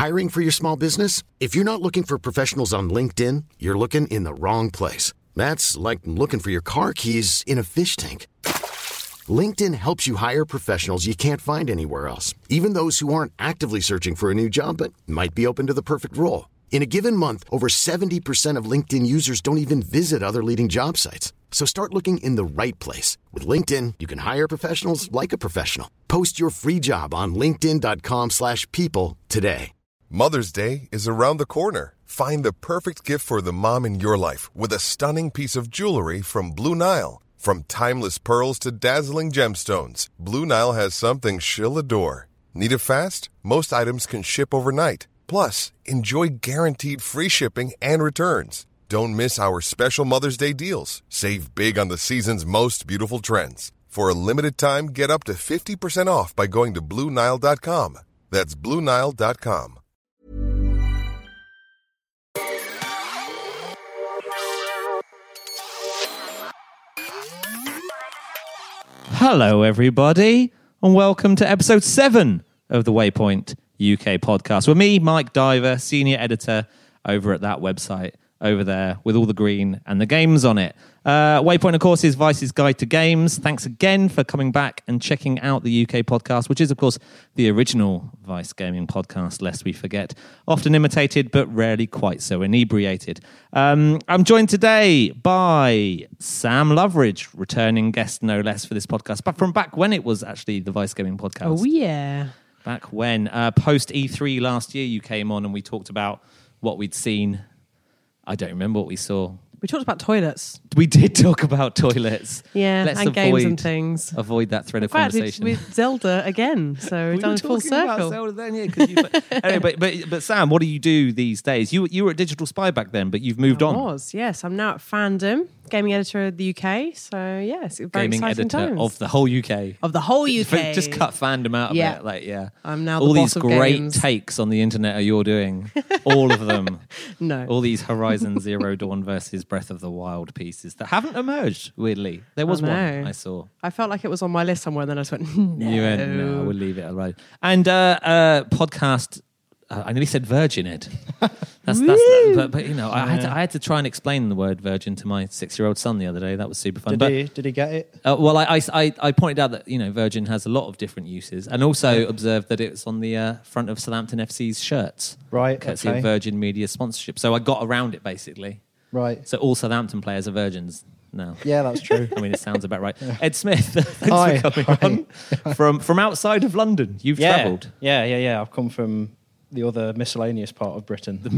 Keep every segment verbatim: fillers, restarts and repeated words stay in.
Hiring for your small business? If you're not looking for professionals on LinkedIn, you're looking in the wrong place. That's like looking for your car keys in a fish tank. LinkedIn helps you hire professionals you can't find anywhere else, even those who aren't actively searching for a new job but might be open to the perfect role. In a given month, over seventy percent of LinkedIn users don't even visit other leading job sites. So start looking in the right place. With LinkedIn, you can hire professionals like a professional. Post your free job on linkedin.com slash people today. Mother's Day is around the corner. Find the perfect gift for the mom in your life with a stunning piece of jewelry from Blue Nile. From timeless pearls to dazzling gemstones, Blue Nile has something she'll adore. Need it fast? Most items can ship overnight. Plus, enjoy guaranteed free shipping and returns. Don't miss our special Mother's Day deals. Save big on the season's most beautiful trends. For a limited time, get up to fifty percent off by going to Blue Nile dot com. That's Blue Nile dot com. Hello, everybody, and welcome to episode seven of the Waypoint U K podcast. With me, Mike Diver, senior editor over at that website over there with all the green and the games on it. Uh, Waypoint, of course, is Vice's guide to games. Thanks again for coming back and checking out the U K podcast, which is, of course, the original Vice gaming podcast, lest we forget. Often imitated, but rarely quite so inebriated. Um, I'm joined today by Sam Loveridge, returning guest, no less, for this podcast, but from back when it was actually the Vice gaming podcast. Oh, yeah. Back when, uh, post E three last year, you came on and we talked about what we'd seen. I don't remember what we saw. We talked about toilets. We did talk about toilets. Yeah, Let's and avoid, games and things. Avoid that thread In of fact, conversation. with Zelda again, so we've we done were a full talking about circle. Zelda then, yeah, 'cause you, but, anyway, but, but, but Sam, what do you do these days? You you were at Digital Spy back then, but you've moved I on. was, yes. I'm now at Fandom, gaming editor of the U K. So, yes, very Gaming exciting editor times. of the whole U K. Of the whole U K. Just cut fandom out of Yeah. it. Like, yeah. I'm now the all boss these of great games. takes on the internet are you're doing. All of them. No. All these Horizon Zero Dawn versus Breath of the Wild pieces that haven't emerged, weirdly. There was I one know. I saw. I felt like it was on my list somewhere, and then I just went, no. You went, no, I will leave it alone. And uh, uh, podcast, uh, I nearly said Virgin Ed. That's, that's that, but, but, you know, I had, to, I had to try and explain the word virgin to my six-year-old son the other day. That was super fun. Did, but, he, did he get it? Uh, well, I, I, I pointed out that, you know, Virgin has a lot of different uses, and also observed that it's on the uh, front of Southampton F C's shirts. Right, Courtesy okay. of Virgin Media sponsorship. So I got around it, basically. Right. So all Southampton players are virgins now. Yeah, that's true. I mean, it sounds about right. Yeah. Ed Smith, thanks Hi. for coming on from from outside of London. You've yeah. travelled. Yeah, yeah, yeah. I've come from the other miscellaneous part of Britain. The,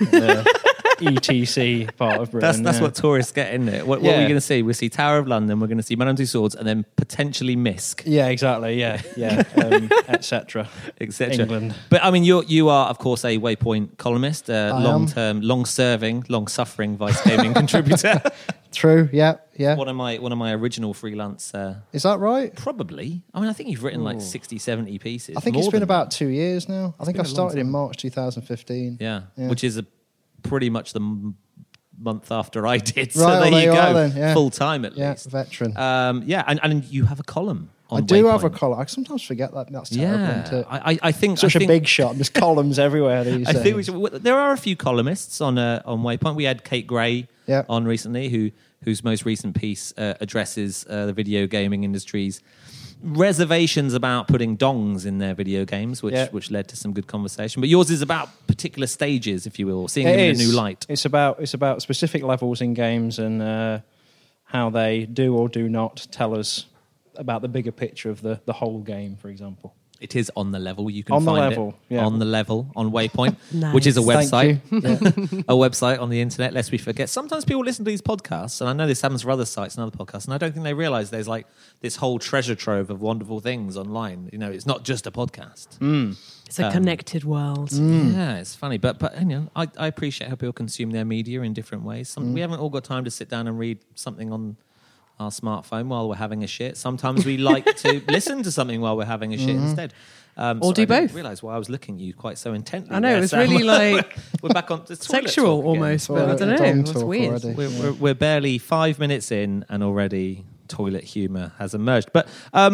the E T C part of Britain. That's that's yeah. what tourists get, isn't it? What, what Yeah. are we going to see? We'll see Tower of London, we're going to see Madame Tussauds, and then potentially Misk. Yeah, exactly. Yeah, yeah, um, et cetera, et cetera. England. But I mean, you you are of course a Waypoint columnist, uh, I long am. term, long serving, long suffering Vice gaming contributor. True. Yeah, yeah. One of my one of my original freelance. Uh, Is that right? probably. I mean, I think you've written like sixty, seventy pieces. I think more it's been than about two years now. I think been I a long started in time. March two thousand fifteen. Yeah, Yeah. which is a, pretty much the m- month after I did. So Right, there well, there you you go, are then, yeah. full time at Yeah, least. veteran. Um, yeah, and, and you have a column. On I do Waypoint. have a column. I sometimes forget that. That's terrible. Yeah, Isn't it? I, I- I think Such I a think, big shot. There's columns everywhere these I days. think we should, there are a few columnists on uh, on Waypoint. We had Kate Gray Yeah. on recently, who whose most recent piece uh, addresses uh, the video gaming industry's reservations about putting dongs in their video games, which Yeah. which led to some good conversation. But yours is about particular stages, if you will, or seeing It them in is. a new light. It's about it's about specific levels in games and uh, how they do or do not tell us about the bigger picture of the, the whole game, for example. It is on the level. You can On the find level, it yeah. on the level on Waypoint, Nice. which is a Thank website. you. Yeah. A website on the internet, lest we forget. Sometimes people listen to these podcasts, and I know this happens for other sites and other podcasts, and I don't think they realise there's like this whole treasure trove of wonderful things online. You know, it's not just a podcast. Mm. It's a Um, connected world. Yeah, it's funny, but but you know, I, I appreciate how people consume their media in different ways. Some, We haven't all got time to sit down and read something on our smartphone while we're having a shit. Sometimes we like to listen to something while we're having a shit instead. Um, Or do I didn't both. realise why I was looking at you quite so intently. I know, there, it was Sam. really like we're back on the toilet sexual talk again. almost, but I Toilet don't know. dong It's talk weird. already. We're, Yeah. we're, we're barely five minutes in and already toilet humour has emerged. But um,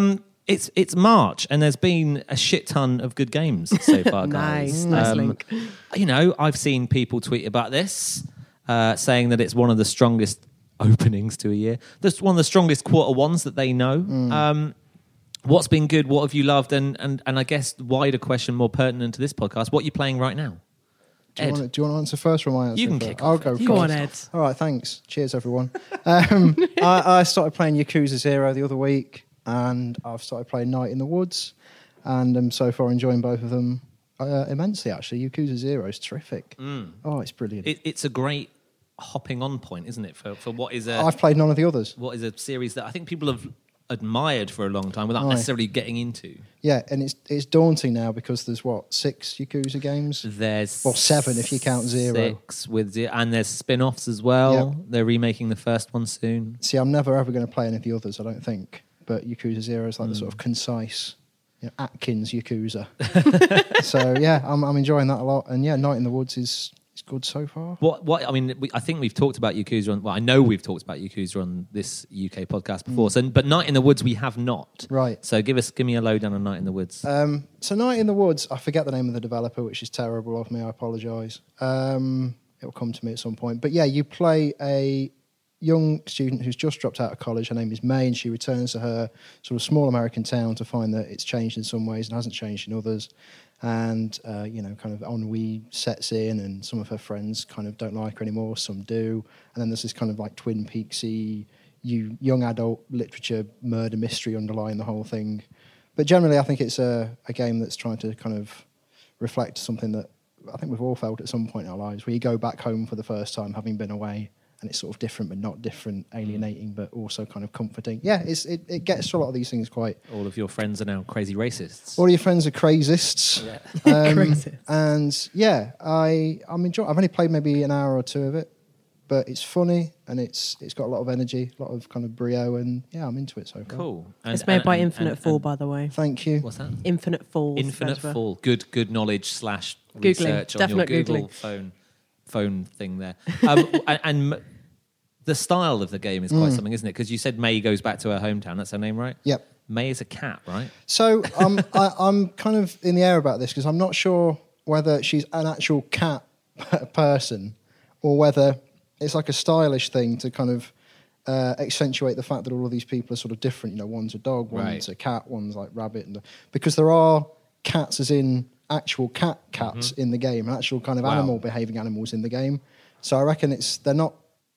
it's it's March, and there's been a shit ton of good games so far, guys. Nice, nice Um, link. You know, I've seen people tweet about this, uh, saying that it's one of the strongest openings to a year. That's one of the strongest quarter ones that they know. Um, what's been good? What have you loved? And and and I guess the wider question, more pertinent to this podcast, what are you playing right now? Do you, Ed. want to, do you want to answer first or am I answering You can first? kick I'll off, go Ed. first. Go on, Ed. All right, thanks. Cheers, everyone. Um, I, I started playing Yakuza Zero the other week, and I've started playing Night in the Woods, and I'm so far enjoying both of them uh, immensely, actually. Yakuza Zero is terrific. Oh, it's brilliant. It, it's a great hopping on point, isn't it, for for what is a I've played none of the others. what is a series that I think people have admired for a long time without Aye. necessarily getting into. Yeah, and it's it's daunting now because there's, what, six Yakuza games? There's Well, seven if you count Zero. Six with zero, and there's spin-offs as well. Yep. They're remaking the first one soon. See, I'm never ever going to play any of the others, I don't think. But Yakuza Zero is like the sort Hmm. of concise, you know, Atkins Yakuza. So yeah, I'm I'm enjoying that a lot. And yeah, Night in the Woods is is good so far. What? What? I mean, we, I think we've talked about Yakuza on. Well, I know we've talked about Yakuza on this U K podcast before. So, but Night in the Woods we have not. Right. So, give us, give me a lowdown on Night in the Woods. Um, so Night in the Woods, I forget the name of the developer, which is terrible of me. I apologise. Um, it'll come to me at some point. But yeah, you play a young student who's just dropped out of college. Her name is May, and she returns to her sort of small American town to find that it's changed in some ways and hasn't changed in others. And, uh, you know, kind of ennui sets in, and some of her friends kind of don't like her anymore, some do. And then there's this kind of like Twin Peaksy, you young adult literature murder mystery underlying the whole thing. But generally, I think it's a, a game that's trying to kind of reflect something that I think we've all felt at some point in our lives, where you go back home for the first time, having been away, and it's sort of different but not different, alienating but also kind of comforting. Yeah, it's, it, it gets to a lot of these things quite... All of your friends are now crazy racists. All your friends are crazists. Yeah. Um, Crazists. And yeah, I, I'm enjoying I've only played maybe an hour or two of it, but it's funny and it's it's got a lot of energy, a lot of kind of brio, and yeah, I'm into it so far. Cool. And- It's made and- by and- Infinite and- Fall, and- by the way. Thank you. What's that? Infinite Fall. Infinite stands for- Fall. Good, good knowledge slash Googling. research on Definite your Google Googling. phone phone thing there. Um, and, and m- the style of the game is quite Mm. something, isn't it? Because you said May goes back to her hometown. That's her name, right? Yep. May is a cat, right? So um, I, I'm kind of in the air about this because I'm not sure whether she's an actual cat person or whether it's like a stylish thing to kind of uh, accentuate the fact that all of these people are sort of different. You know, one's a dog, one's Right. a cat, one's like rabbit, and because there are cats, as in actual cat cats in the game, and actual kind of Wow. animal behaving animals in the game. So I reckon it's they're not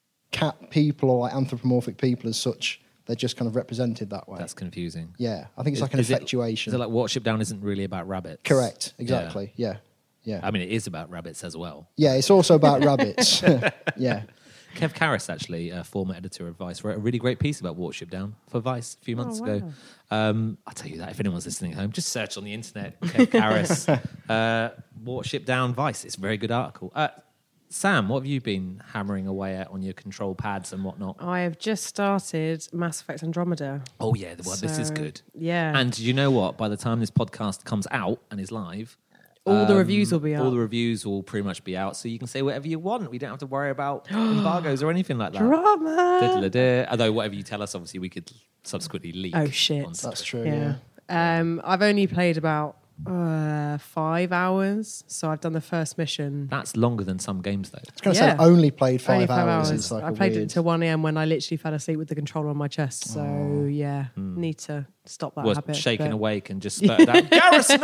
cat people or like anthropomorphic people as such. They're just kind of represented that way. That's confusing. Yeah, I think it's like an Is it- infatuation. Is it like Watership Down isn't really about rabbits? Correct, exactly. Yeah, yeah. I mean, it is about rabbits as well. Yeah, it's also about rabbits. Yeah. Kev Karras, actually, a former editor of Vice, wrote a really great piece about Watership Down for Vice a few months Oh, ago. Um, I'll tell you that if anyone's listening at home, just search on the internet, Kev Karras, uh, Watership Down Vice. It's a very good article. Uh, Sam, what have you been hammering away at on your control pads and whatnot? I have just started Mass Effect Andromeda. Oh, yeah, well, this is So, good. Yeah. And you know what? By the time this podcast comes out and is live, All the um, reviews will be All out. the reviews will pretty much be out, so you can say whatever you want. We don't have to worry about embargoes or anything like that. Drama. Diddle-a-dee. Although whatever you tell us, obviously we could subsequently leak. Oh, shit. on That's stuff. true. Yeah. Yeah. Um, I've only played about uh, five hours, so I've done the first mission. That's longer than some games, though. I was going to Yeah. say, only played five, Only five hours. hours. It's like I a played weird... it till one a.m. when I literally fell asleep with the controller on my chest. So Oh. yeah, Hmm. need to stop that Was habit. shaken but- awake and just spurted out. Garrus,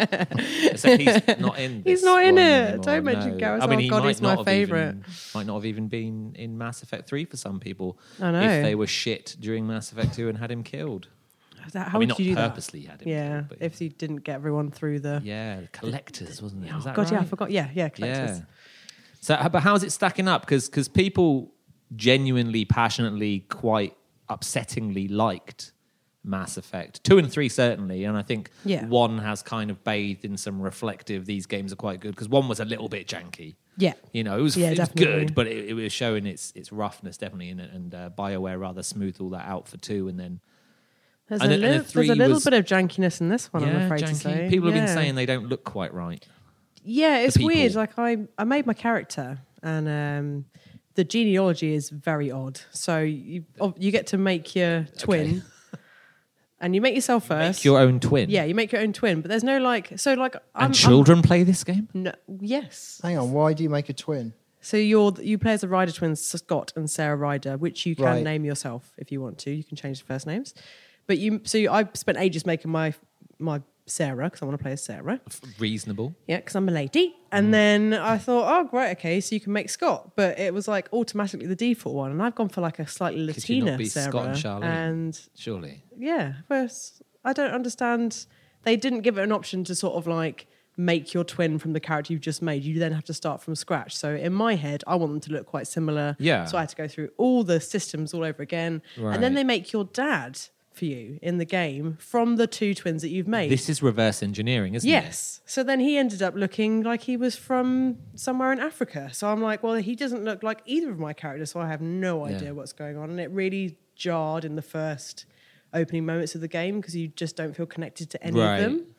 no! Except he's not in. He's this not in one it. anymore, Don't mention no. Garrus. I mean, Oh, he God, might he's my not have favourite. even- Might not have even been in Mass Effect three for some people. I know. If they were shit during Mass Effect two and had him killed. That- I How mean, would not you do that? purposely had him Yeah, killed. But if you didn't get everyone through the. yeah, collectors, wasn't it? Oh, Was that God, yeah, I right? forgot. Yeah, yeah, collectors. Yeah. So, h- but how's it stacking up? Because people genuinely, passionately, quite upsettingly liked Mass Effect two and three certainly, and I think Yeah. one has kind of bathed in some reflective. These games are quite good because one was a little bit janky. Yeah. You know, it was, Yeah, it was definitely. good, but it, it was showing its its roughness definitely in it. And uh, BioWare rather smoothed all that out for two, and then There's, And a the- and the little, three there's a little was- bit of jankiness in this one, I'm yeah, afraid janky. to say. People have been Yeah. saying they don't look quite right. Yeah, it's people. weird. Like I, I made my character, and um, the genealogy is very odd. So you, oh, you get to make your twin, and you make yourself first. Make your own twin. Yeah, you make your own twin, but there's no like. So like, I'm, And children play this game? I'm, no, yes. Hang on, why do you make a twin? So you're you play as the Ryder twins, Scott and Sarah Ryder, which you can Right. name yourself if you want to. You can change the first names, but you. So you, I spent ages making my my Sarah because I want to play as Sarah. Reasonable. Yeah, because I'm a lady. And then I thought, oh, great, okay, so you can make Scott. But it was like automatically the default one. And I've gone for like a slightly Could you not Latina be Sarah. Scott and Charlene? And Surely. yeah, first, I don't understand. They didn't give it an option to sort of like make your twin from the character you've just made. You then have to start from scratch. So in my head, I want them to look quite similar. Yeah. So I had to go through all the systems all over again. Right. And then they make your dad for you in the game from the two twins that you've made. This is reverse engineering, isn't it? Yes. So then he ended up looking like he was from somewhere in Africa. So I'm like, well, he doesn't look like either of my characters, so I have no idea Yeah. what's going on. And it really jarred in the first opening moments of the game because you just don't feel connected to any Right. of them.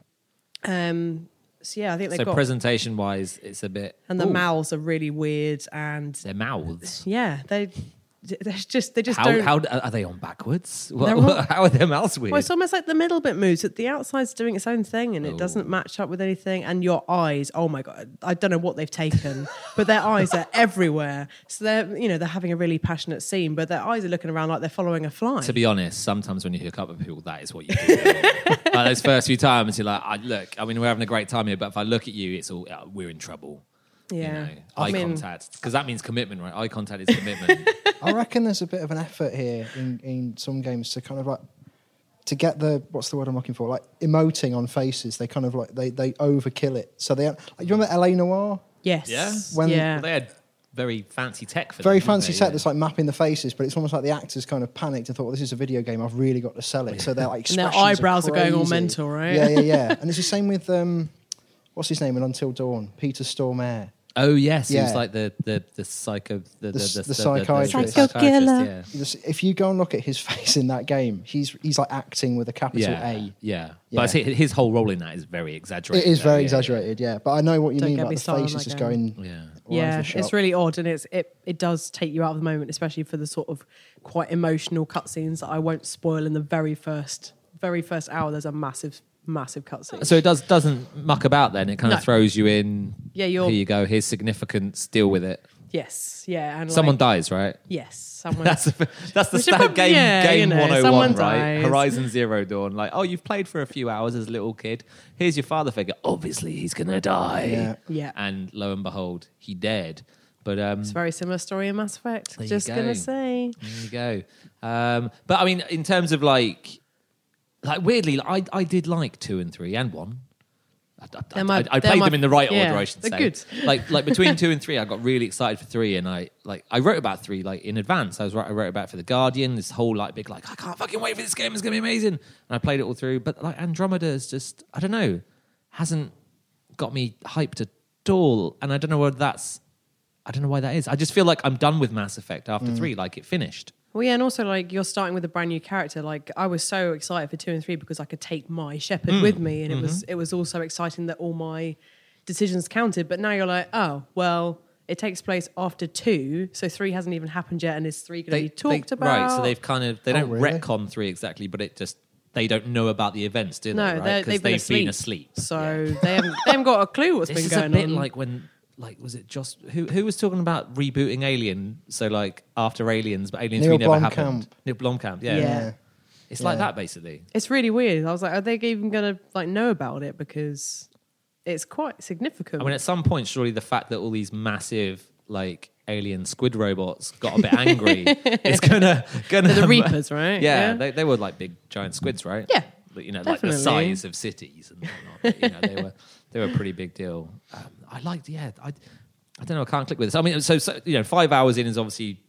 Um. So yeah, I think they've So got presentation wise, it's a bit. and the Ooh, mouths are really weird, and Their mouths. yeah, they they just they just How, don't. how are they on backwards? What, They're all- how are their mouths weird? Well, it's almost like the middle bit moves. That the outside's doing its own thing, and it Oh. doesn't match up with anything. And your eyes, oh my god, I don't know what they've taken, but their eyes are everywhere. So they're, you know, they're having a really passionate scene, but their eyes are looking around like they're following a fly. To be honest, sometimes when you hook up with people, that is what you do. Like those first few times, you're like, I, look, I mean, we're having a great time here, but if I look at you, it's all, uh, we're in trouble. yeah, You know, I eye mean, contact. Because that means commitment, right? Eye contact is commitment. I reckon there's a bit of an effort here in, in some games to kind of like to get the what's the word I'm looking for, like emoting on faces. They kind of like they they overkill it. So they like, you remember L A Noire? yes, Yeah? When- yeah. Well, they had very fancy tech for Very that, didn't fancy they? set Yeah. that's like mapping the faces, but it's almost like the actors kind of panicked and thought, well, this is a video game, I've really got to sell it. So they're like And their expressions eyebrows are going all crazy. mental, right? Yeah, yeah, yeah. And it's the same with um, what's his name in Until Dawn, Peter Stormare. Oh, yes. He was Yeah. like the, the, the psycho... The, The s- the psychiatrist. Psycho killer. Yeah. Just- If you go and look at his face in that game, he's he's like acting with a capital Yeah, A. yeah. Yeah. But his his whole role in that is very exaggerated. It is though, very yeah, exaggerated, yeah. But I know what you Don't mean get about me the started on faces that just game. going. Yeah. all over Yeah, the shop. it's really odd, and it's it it does take you out of the moment, especially for the sort of quite emotional cutscenes that I won't spoil in the very first very first hour. There's a massive massive cutscene. So it does doesn't muck about then. It kind of No. throws you in. Yeah, you're- Here you go. Here's significance. Deal with it. Yes, yeah, and Someone like, dies, right? Yes, someone. That's the, that's the Which is standard prob- game yeah, game you know, one oh one, someone right? dies. Horizon Zero Dawn. Like, oh, you've played for a few hours as a little kid. Here's your father figure. Obviously, he's gonna die. Yeah. Yeah. And lo and behold, he dead. But um, It's a very similar story in Mass Effect. There you Just go. gonna say, there you go. Um, but I mean, in terms of like, like weirdly, like, I I did like two and three and one. I, I, They're my- I, I they're played my- them in the right yeah, order, I should they're say. good. Like like between two and three, I got really excited for three, and I like I wrote about three like in advance. I was I wrote about it for the Guardian. This whole like big like I can't fucking wait for this game. It's gonna be amazing. And I played it all through. But like Andromeda is just I don't know hasn't got me hyped at all, and I don't know whether that's I don't know why that is. I just feel like I'm done with Mass Effect after three. Like it finished. well, yeah, and also like you're starting with a brand new character. Like I was so excited for two and three because I could take my Shepard Mm. with me, and it was Mm-hmm. it was also exciting that all my decisions counted. But now you're like, oh, well, it takes place after two, so three hasn't even happened yet, and is three going to be talked about? Right, so they've kind of they Oh, don't really? retcon three exactly, but it just they don't know about the events, do they? no, right? they're- 'Cause they've been they've asleep, been asleep. so they haven't they haven't got a clue what's This been is going a bit on. like when, like, was it just who who was talking about rebooting Alien? So like after Aliens, but Aliens Neil three never Blomkamp. happened. Neil Blomkamp, yeah, Yeah. It's like Yeah. that basically. It's really weird. I was like, are they even going to like know about it because it's quite significant. I mean, at some point, surely the fact that all these massive like alien squid robots got a bit angry is gonna gonna They're the Reapers, right? Yeah, Yeah. They, they were like big giant squids, right? Yeah, But, you know, like the definitely. size of cities and whatnot. But, you know, they were they were a pretty big deal. Um, I liked, yeah. I I don't know. I can't click with this. I mean, so, so you know, five hours in is obviously.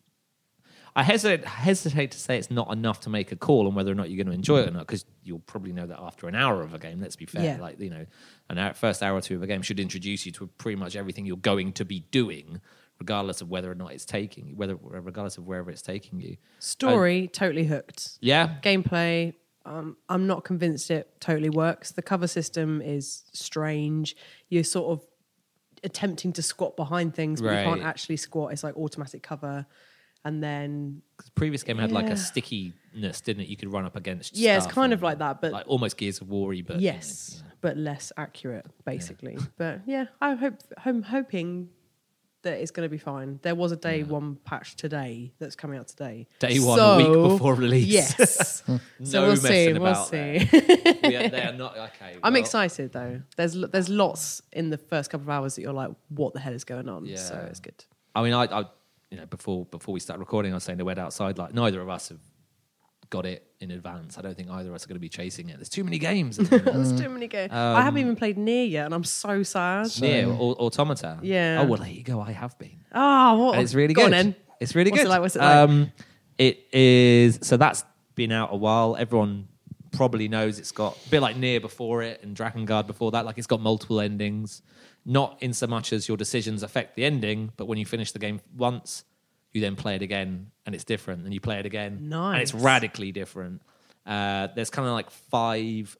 I hesitate hesitate to say it's not enough to make a call on whether or not you're going to enjoy it or not, because you'll probably know that after an hour of a game. Let's be fair. Yeah. Like, you know, an hour, first hour or two of a game should introduce you to pretty much everything you're going to be doing, regardless of whether or not it's taking whether regardless of wherever it's taking you. Story totally hooked. Yeah. Gameplay, um, I'm not convinced it totally works. The cover system is strange. You're sort of attempting to squat behind things, but Right. you can't actually squat. It's like automatic cover. and then Because the previous game had like Yeah. a stickiness, didn't it? You could run up against. yeah, it's stuff kind and, of like that, but like almost Gears of War-y, but you know, yes, but less accurate, basically. But yeah, I hope I'm hoping that it's going to be fine. There was a day one patch today that's coming out today. Day one, So, a week before release. Yes. no So we'll see. messing We'll about see. there. we are, they are not okay. I'm well, excited though. There's there's lots in the first couple of hours that you're like, what the hell is going on? Yeah. So it's good. I mean, I, I, you know, before before we start recording, I was saying they went outside. Like neither of us have got it in advance. I don't think either of us are going to be chasing it. There's too many games. at the minute. There's too many games. I haven't even played Near yet, and I'm so sad. Near or Automata. Yeah. Oh well, there you go. I have been. Oh, what? And it's really Go good. on then. It's really What's good. it like? What's it like? Um, it is. So that's been out a while. Everyone probably knows it's got a bit like Nier before it and Drakengard before that. Like it's got multiple endings. Not in so much as your decisions affect the ending, but when you finish the game once, you then play it again and it's different. And you play it again and it's Nice. radically different. Uh, there's kind of like five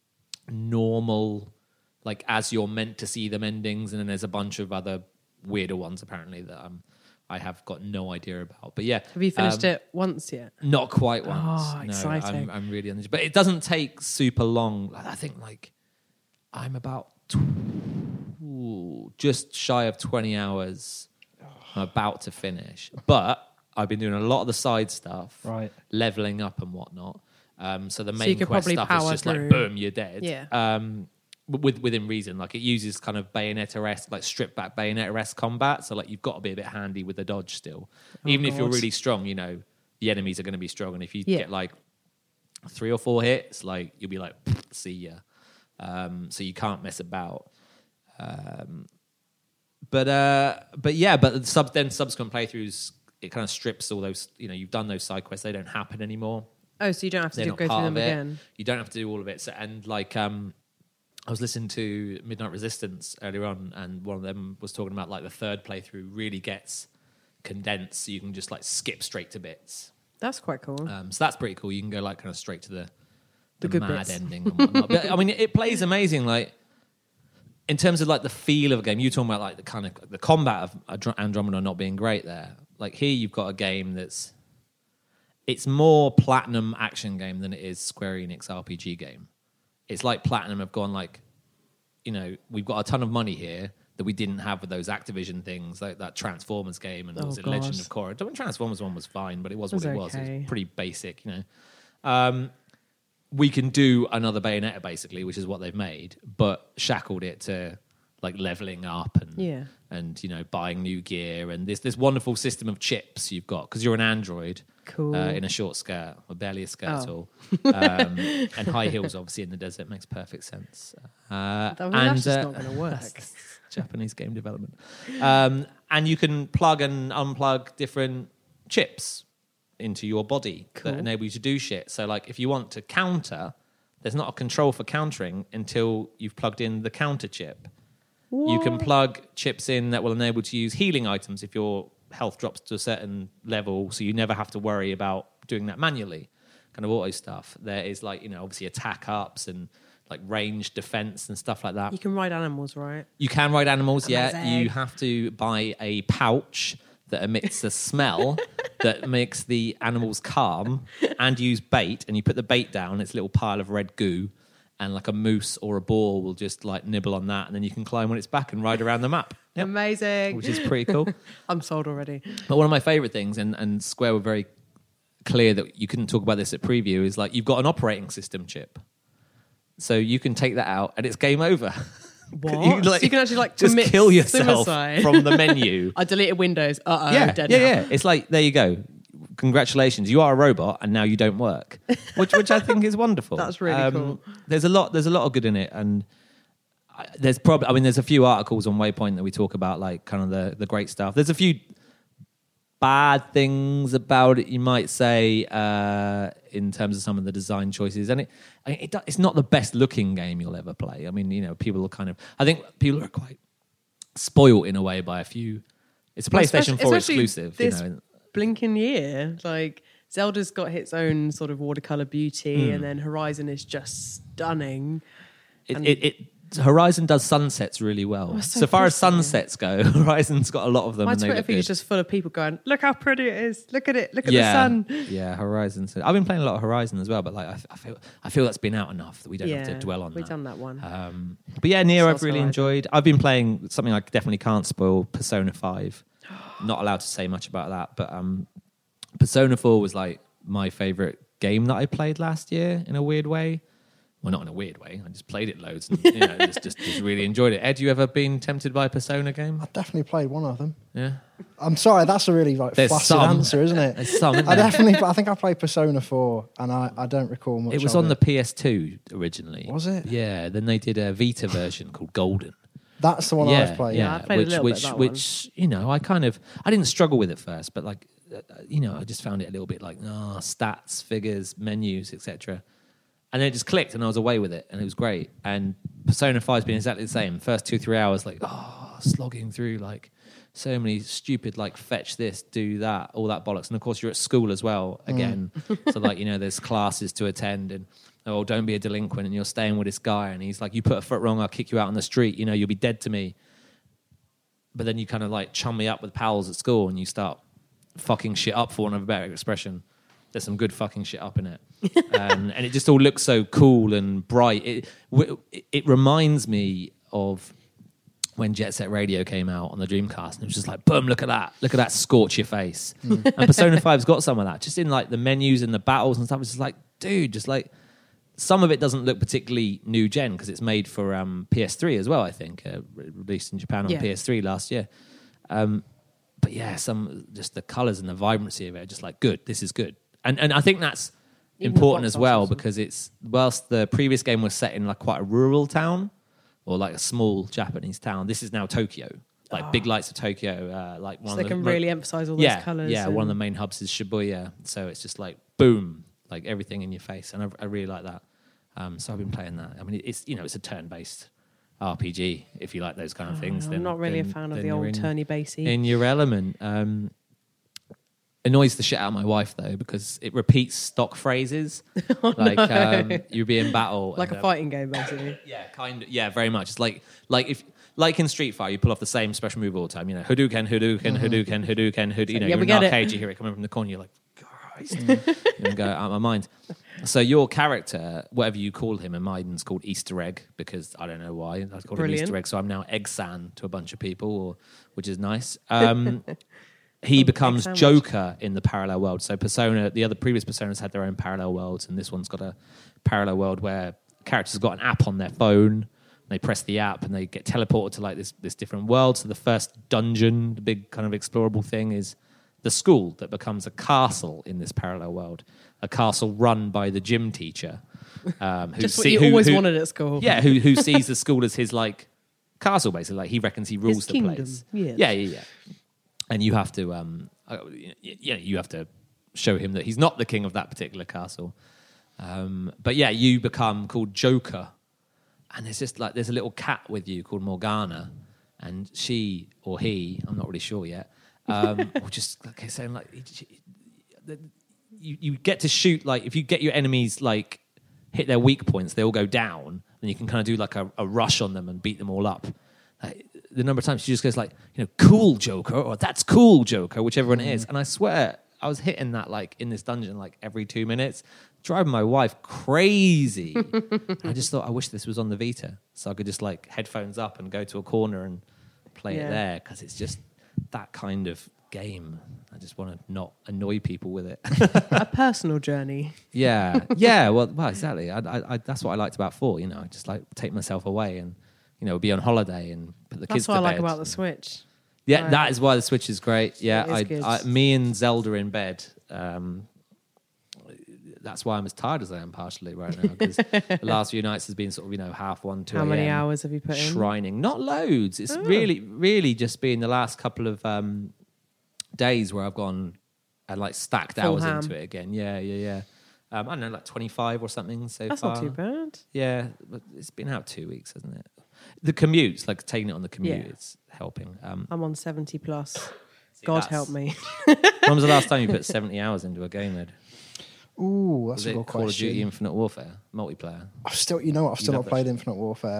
normal, like as you're meant to see them endings, and then there's a bunch of other weirder ones apparently that um, I have got no idea about. But yeah, Have you finished um, it once yet? Not quite once. Oh, no, exciting. I'm, I'm really on the, but it doesn't take super long. I think like I'm about tw- ooh, just shy of twenty hours. I'm about to finish, but I've been doing a lot of the side stuff, Right. leveling up and whatnot. Um, so the you main could quest probably stuff is power just through. like boom, you're dead. Yeah. Um, with within reason, like it uses kind of Bayonetta-esque, like stripped back Bayonetta-esque combat. So like you've got to be a bit handy with the dodge still. Even if you're God. really strong, you know the enemies are going to be strong, and if you Yeah. get like three or four hits, like you'll be like, see ya. Um, so you can't mess about. Um, but uh, but yeah, but sub then subsequent playthroughs, it kind of strips all those. You know, you've done those side quests; they don't happen anymore. Oh, so you don't have to They're do, not go through part them of it. again. You don't have to do all of it. So, and like, um, I was listening to Midnight Resistance earlier on, and one of them was talking about like the third playthrough really gets condensed, so you can just like skip straight to bits. That's quite cool. Um, so that's pretty cool. You can go like kind of straight to the the, The good mad bits. ending and whatnot. But I mean, it plays amazing. Like in terms of like the feel of a game, you were talking about like the kind of the combat of Andro- Andromeda not being great there. Like here, you've got a game that's it's more Platinum action game than it is Square Enix R P G game. It's like Platinum have gone like, you know, we've got a ton of money here that we didn't have with those Activision things, like that Transformers game and what Oh, was it, Legend God. of Korra. The Transformers one was fine, but it was It what was it was. It okay. was pretty basic, you know. Um, we can do another Bayonetta basically, which is what they've made, but shackled it to like leveling up and Yeah. and you know buying new gear and this this wonderful system of chips you've got because you're an android. Cool. Uh, in a short skirt, or barely a skirt at Oh. all, um, and high heels, obviously in the desert makes perfect sense. Uh, That- well, and that's just uh, not going to work. that's Japanese game development, um, and you can plug and unplug different chips into your body Cool. that enable you to do shit. So, like, if you want to counter, there's not a control for countering until you've plugged in the counter chip. You can plug chips in that will enable you to use healing items if your health drops to a certain level, so you never have to worry about doing that manually. Kind of auto stuff. There is like, you know, obviously attack ups and like range defense and stuff like that. You can ride animals, right? You can ride animals, yeah. Amazing. You have to buy a pouch that emits a smell that makes the animals calm, and use bait, and you put the bait down, it's a little pile of red goo, and like a moose or a boar will just like nibble on that, and then you can climb on its back and ride around the map. Yep. Amazing. Which is pretty cool. I'm sold already. But one of my favourite things, and, and Square were very clear that you couldn't talk about this at preview, is like you've got an operating system chip. So you can take that out and it's game over. What? You, So you can actually, like, just commit kill yourself suicide? from the menu. I deleted Windows. Uh oh, yeah, dead yeah, now. yeah. It's like, there you go. Congratulations, you are a robot and now you don't work, which which I think is wonderful. That's really cool. There's a lot. There's a lot of good in it, and I, there's probably. I mean, there's a few articles on Waypoint that we talk about, like kind of the the great stuff. There's a few bad things about it, you might say, uh, in terms of some of the design choices, and it, I mean, it it's not the best looking game you'll ever play. I mean, you know, people are kind of. I think people are quite spoiled in a way by a few. It's a Well, PlayStation especially- four especially exclusive, you this know. blinking year. Like Zelda's got its own sort of watercolor beauty, Hmm. and then Horizon is just stunning. It, And- it, it Horizon does sunsets really well. Oh, so, so far as pretty. sunsets go, Horizon's got a lot of them. My and they Twitter look feed good. is just full of people going, "Look how pretty it is! Look at it! Look at yeah, the sun!" Yeah, Horizon. So I've been playing a lot of Horizon as well, but like I, I feel, I feel that's been out enough that we don't yeah, have to dwell on we've that. done that one. Um, but yeah, Nier I've Sounds really Horizon. enjoyed. I've been playing something I definitely can't spoil, Persona five. Not allowed to say much about that, but um, Persona four was like my favourite game that I played last year in a weird way. Well, not in a weird way. I just played it loads and you know, just, just, just really enjoyed it. Ed, you ever been tempted by a Persona game? I definitely played one of them. Yeah. I'm sorry, that's a really like There's flaccid some. answer, isn't it? There's some, isn't I there? definitely, I think I played Persona four, and I, I don't recall much. It was of on the P S two originally. Was it? Yeah. Then they did a Vita version called Golden. That's the one yeah, I was playing. Yeah, I played a which, little bit which, of that which, you know, I kind of, I didn't struggle with it first, but like, uh, you know, I just found it a little bit like, ah, stats, figures, menus, et cetera. And then it just clicked, and I was away with it, and it was great. And Persona five's been exactly the same. First two, three hours, like, oh, slogging through, like, so many stupid, like, fetch this, do that, all that bollocks. And of course, you're at school as well, again. Mm. So, like, you know, there's classes to attend, and oh, don't be a delinquent, and you're staying with this guy, and he's like, you put a foot wrong, I'll kick you out on the street, you know, you'll be dead to me. But then you kind of like chum me up with pals at school, and you start fucking shit up, for want of a better expression. There's some good fucking shit up in it. um, and it just all looks so cool and bright. It, it, it reminds me of when Jet Set Radio came out on the Dreamcast, and it was just like, boom, look at that. Look at that scorch your face. Mm. And Persona five's got some of that, just in like the menus and the battles and stuff. It's just like, dude, just like, some of it doesn't look particularly new gen because it's made for um, P S three as well, I think, uh, re- released in Japan on Yeah. P S three last year. Um, but yeah, some just the colours and the vibrancy of it are just like, good, this is good. And and I think that's Even the important box as well art is awesome. because it's, whilst the previous game was set in like quite a rural town or like a small Japanese town, this is now Tokyo. Like big lights of Tokyo, uh, like one So of they the can mo- really emphasize all yeah, those colours. Yeah, and one of the main hubs is Shibuya, so it's just like boom, like everything in your face, and I, I really like that. Um, so I've been playing that. I mean, it's you know it's a turn-based R P G. If you like those kind of things, I'm then, not really then- a fan of then the you're old in, turny basey. in your element. Um, annoys the shit out of my wife though because it repeats stock phrases. like um, you'll be in battle, like and, a um, fighting game, basically. yeah, kind of. Yeah, very much. It's like like if like in Street Fighter, you pull off the same special move all the time. You know, Hadouken, Hadouken, Hadouken, Hadouken, Hadouken. You know, yeah, you're we in an get it. arcade, you hear it coming from the corner, you're like, Christ, and go out of my mind. So your character, whatever you call him, and mine's called Easter Egg because I don't know why I called him Brilliant. Easter Egg. So I'm now Egg-san to a bunch of people, or, which is nice. Um, he becomes sandwich. Joker in the parallel world. So Persona, the other previous Personas had their own parallel worlds, and this one's got a parallel world where characters have got an app on their phone. They press the app and they get teleported to like this this different world. So the first dungeon, the big kind of explorable thing, is the school that becomes a castle in this parallel world. A castle run by the gym teacher, um, who Just what see- you who- always who- wanted at school. Yeah, who who sees the school as his like castle, basically. Like he reckons he rules the kingdom, place. yes. Yeah, yeah, yeah. And you have to, um, uh, y- yeah, you have to show him that he's not the king of that particular castle. Um, but yeah, you become called Joker, and there's just like there's a little cat with you called Morgana, and she or he, I'm not really sure yet, um, or just like saying like you you get to shoot like if you get your enemies like hit their weak points, they all go down, and you can kind of do like a, a rush on them and beat them all up. Like, the number of times she just goes like, you know, cool Joker, or that's cool Joker, whichever one it is. And I swear, I was hitting that like in this dungeon like every two minutes, driving my wife crazy. I just thought, I wish this was on the Vita, so I could just like headphones up and go to a corner and play Yeah. it there, because it's just that kind of game. I just want to not annoy people with it. A personal journey. Yeah, yeah. Well, well, exactly. I, I, I, that's what I liked about four. You know, I just like take myself away and you know be on holiday and put the kids That's what to I like bed. about the Switch. Yeah, Right. that is why the Switch is great. Yeah, It is I, good. I, me and Zelda in bed. Um, that's why I'm as tired as I am partially right now, because the last few nights has been sort of you know half one, two. How many a m, hours have you put in? Shrining, not loads. It's Oh. really, really just been the last couple of um, days where I've gone and like stacked Full hours ham. into it again. Yeah, yeah, yeah. Um, I don't know, like twenty-five or something so That's far. not too bad. Yeah, but it's been out two weeks, hasn't it? The commutes, like taking it on the commute, Yeah. it's helping. Um, I'm on seventy plus. See, God that's- help me. when was the last time you put seventy hours into a game, Ed? Ooh, that's Was a it good Call of Duty question. Infinite Warfare multiplayer? I've still, you know what? I've still love not played that Infinite Warfare.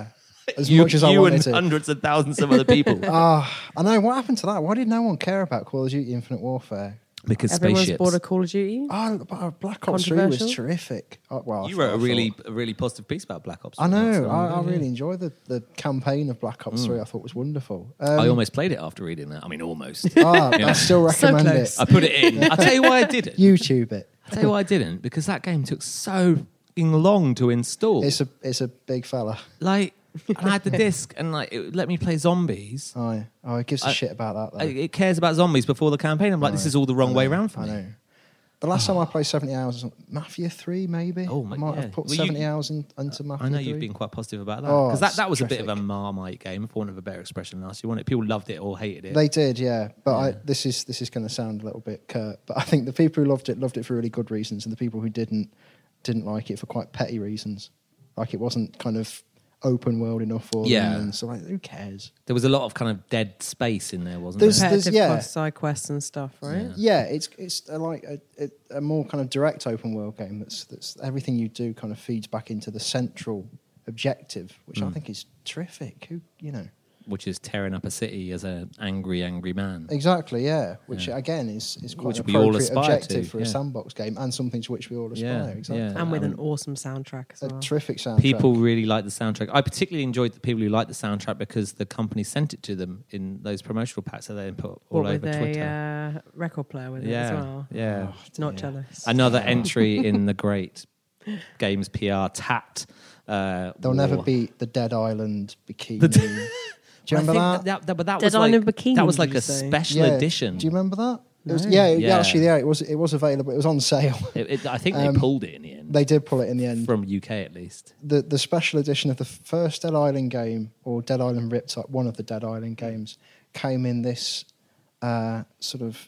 as you, much as I you wanted and to. hundreds of thousands of other people. Ah, I know. What happened to that? Why did no one care about Call of Duty Infinite Warfare? Because Everyone's spaceships. bored of Call of Duty. Oh, but Black Ops three was Controversial? terrific. Oh, well, I You thought- wrote a I really, thought- a really positive piece about Black Ops. I not know. so long I, ago, I yeah. really enjoyed the, the campaign of Black Ops three. I thought was wonderful. Um, I almost played it after reading that. I mean, almost. Ah, I still recommend it. close. I put it in. I'll tell you why I didn't. YouTube it. I'll tell you why I didn't. Because that game took so fucking long to install. It's a it's a big fella. like, and I had the disc, and like it let me play zombies. Oh, yeah. Oh, it gives a I- shit about that though. I- It cares about zombies before the campaign. I'm like, this is all the wrong I way know, around for I me. know. The last time I played seventy hours, was Mafia three maybe. Oh, my- I might yeah. have put Well, you- seventy hours in, into Mafia I know three. you've been quite positive about that Oh, because that, it's that was a bit of a terrific. Marmite game, for want of a better expression. Last year, wasn't it? People loved it or hated it. They did, yeah. But I, this is this is going to sound a little bit curt, but I think the people who loved it loved it for really good reasons, and the people who didn't didn't like it for quite petty reasons. Like it wasn't kind of open world enough for Yeah. them, and so like, who cares? There was a lot of kind of dead space in there, wasn't There's- there? Competitive yeah. quest, side quests and stuff, right? Yeah, it's it's a, like a, a, a more kind of direct open world game. That's that's everything you do kind of feeds back into the central objective, which I Mm. think is terrific. Who you know. Which is tearing up a city as an angry, angry man. Exactly, yeah. Which Yeah. again is, is quite Which an we all appropriate aspire objective to, for yeah. a sandbox game and something to which we all aspire. Yeah, Exactly. yeah. And with I an mean, awesome soundtrack as A well. terrific soundtrack. People really like the soundtrack. I particularly enjoyed the people who liked the soundtrack because the company sent it to them in those promotional packs that they then put all What over with Twitter. a uh, record player with it yeah, as well. yeah. Oh, Not dear. jealous. Another entry in the great games P R tat. Uh, They'll war. never beat the Dead Island bikini. The- Do you I remember think that? that, But that Dead was like Island Bikini, that was like did you a say? special Yeah. edition. Do you remember that? It was, No. yeah, Yeah. yeah, actually, yeah, it was. It was available. It was on sale. It- it- I think Um, they pulled it in the end They did pull it in the end. from U K at least. the the special edition of the first Dead Island game, or Dead Island Riptide, one of the Dead Island games, came in this uh, sort of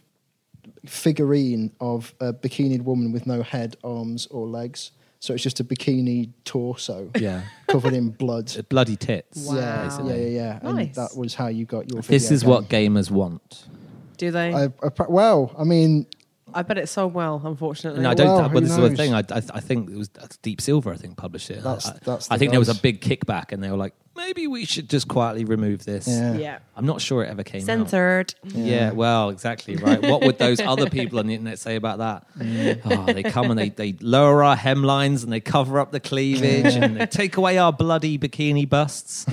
figurine of a bikinied woman with no head, arms, or legs. So it's just a bikini torso Yeah, covered in blood. bloody tits. Wow. Yeah, basically. yeah, yeah, yeah. Nice. And that was how you got your. This video is what game. gamers want. Do they? I, I, pra- well, I mean, I bet it sold well, unfortunately. No, I don't. Well, but who this is the knows? thing. I, I, I think it was that's Deep Silver. I think published it. That's- I, that's I the think there was a guys. big kickback, and they were like, maybe we should just quietly remove this. yeah. Yeah. I'm not sure it ever came out. Censored. Yeah. well, exactly right. What would those other people on the internet say about that? Oh, they come and they, they lower our hemlines and they cover up the cleavage and they take away our bloody bikini busts.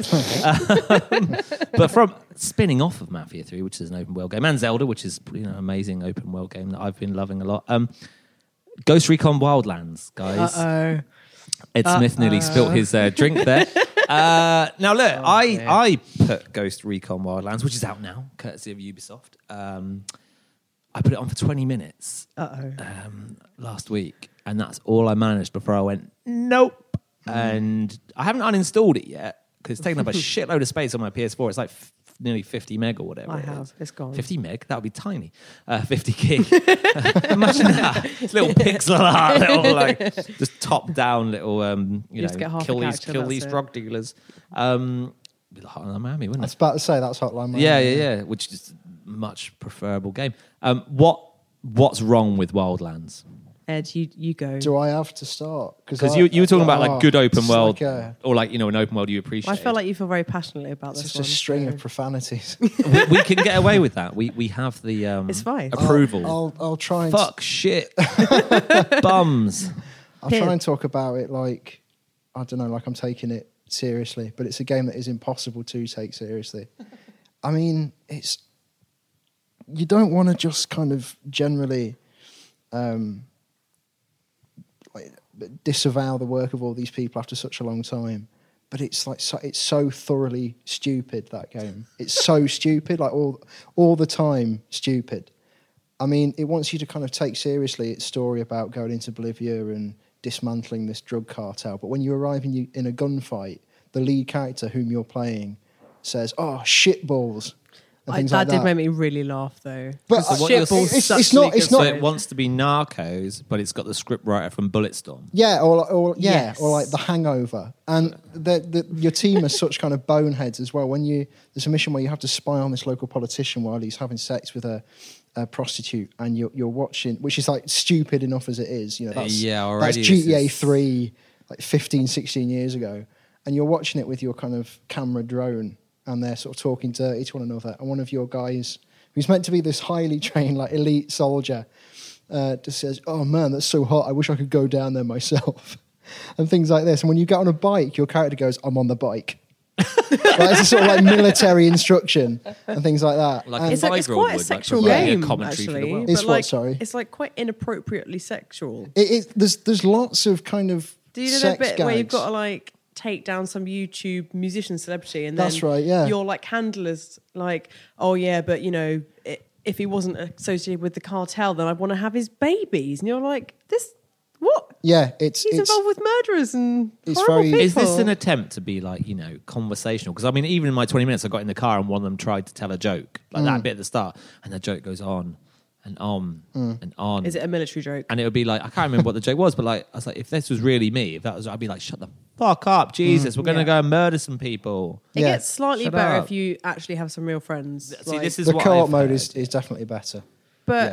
um, but from spinning off of Mafia three, which is an open world game, and Zelda, which is you know amazing open world game that I've been loving a lot. Um, Ghost Recon Wildlands, guys. Uh Ed Smith nearly spilt his uh, drink there. Uh, now look, I dear. I put Ghost Recon Wildlands, which is out now, courtesy of Ubisoft. Um, I put it on for twenty minutes oh. Uh oh. um, last week, and that's all I managed before I went nope. And I haven't uninstalled it yet because it's taking up a shitload of space on my P S four. It's like f- nearly fifty meg or whatever. I it have. is. It's gone. fifty meg? That would be tiny. Uh, fifty gig. Imagine that. It's little pixel art, little like just top down little um, you, You just know, get half kill a these character, kill that's these it. drug dealers. Um, be like Hotline Miami, I wouldn't was it? about to say that's Hotline Miami. Yeah, yeah, yeah. Which is a much preferable game. Um, what what's wrong with Wildlands? Ed, you, you go. Do I have to start? Because you you were talking about oh, like good open it's world, like a- or like you know an open world you appreciate. I feel like you feel very passionately about It's this just one. a string so- of profanities. we, we can get away with that. We we have the um, It's fine. approval. I'll, I'll try and Fuck shit, bums. I'll try and talk about it like I don't know, like I'm taking it seriously, but it's a game that is impossible to take seriously. I mean, it's you don't want to just kind of generally um, like disavow the work of all these people after such a long time. But it's like so, it's so thoroughly stupid, that game. It's so stupid, like all all the time stupid. I mean, it wants you to kind of take seriously its story about going into Bolivia and dismantling this drug cartel. But when you arrive in, you, in a gunfight, the lead character whom you're playing says, "Oh, shitballs," and I, things that like did that. make me really laugh, though. But 'Cause I- what you're- shitballs it's- such it's not- league it's of not- So their it own. wants to be Narcos, but it's got the script writer from Bulletstorm. Yeah, or or yeah, Yes. or like The Hangover, and the, the, your team are such kind of boneheads as well. When you there's a mission where you have to spy on this local politician while he's having sex with a, a prostitute, and you're you're watching, which is like stupid enough as it is. You know, that's Yeah, that's already G T A this is- three like fifteen, sixteen years ago, and you're watching it with your kind of camera drone, and they're sort of talking dirty to one another, and one of your guys, who's meant to be this highly trained, like elite soldier, uh, just says, "Oh man, that's so hot. I wish I could go down there myself," and things like this. And when you get on a bike, your character goes, "I'm on the bike." Like, it's a sort of like military instruction and things like that. Like And- It's like it's Five-year-old quite a would, like, sexual provide a game, commentary for the actually. world. It's but what, like, sorry? It's like quite inappropriately sexual. It, it, there's there's lots of kind of Do you know sex that bit gags. where you've got to like take down some YouTube musician celebrity, and then That's right, yeah. your like handlers like, oh yeah, but you know, i if he wasn't associated with the cartel, then I'd want to have his babies, and you're like, this what? Yeah, it's He's it's involved with murderers and it's horrible very- people. Is this an attempt to be like, you know, conversational? Because I mean, even in my twenty minutes, I got in the car and one of them tried to tell a joke, like Mm. that bit at the start, and the joke goes on and on Mm. and on. Is it a military joke? And it would be like, I can't remember what the joke was, but like, I was like, if this was really me, if that was, I'd be like, shut the fuck up, Jesus, we're going to Yeah. go and murder some people. It Yeah. gets slightly Shut better up. if you actually have some real friends. See, like- this is the what co-op I've mode heard. is, is definitely better. but yeah.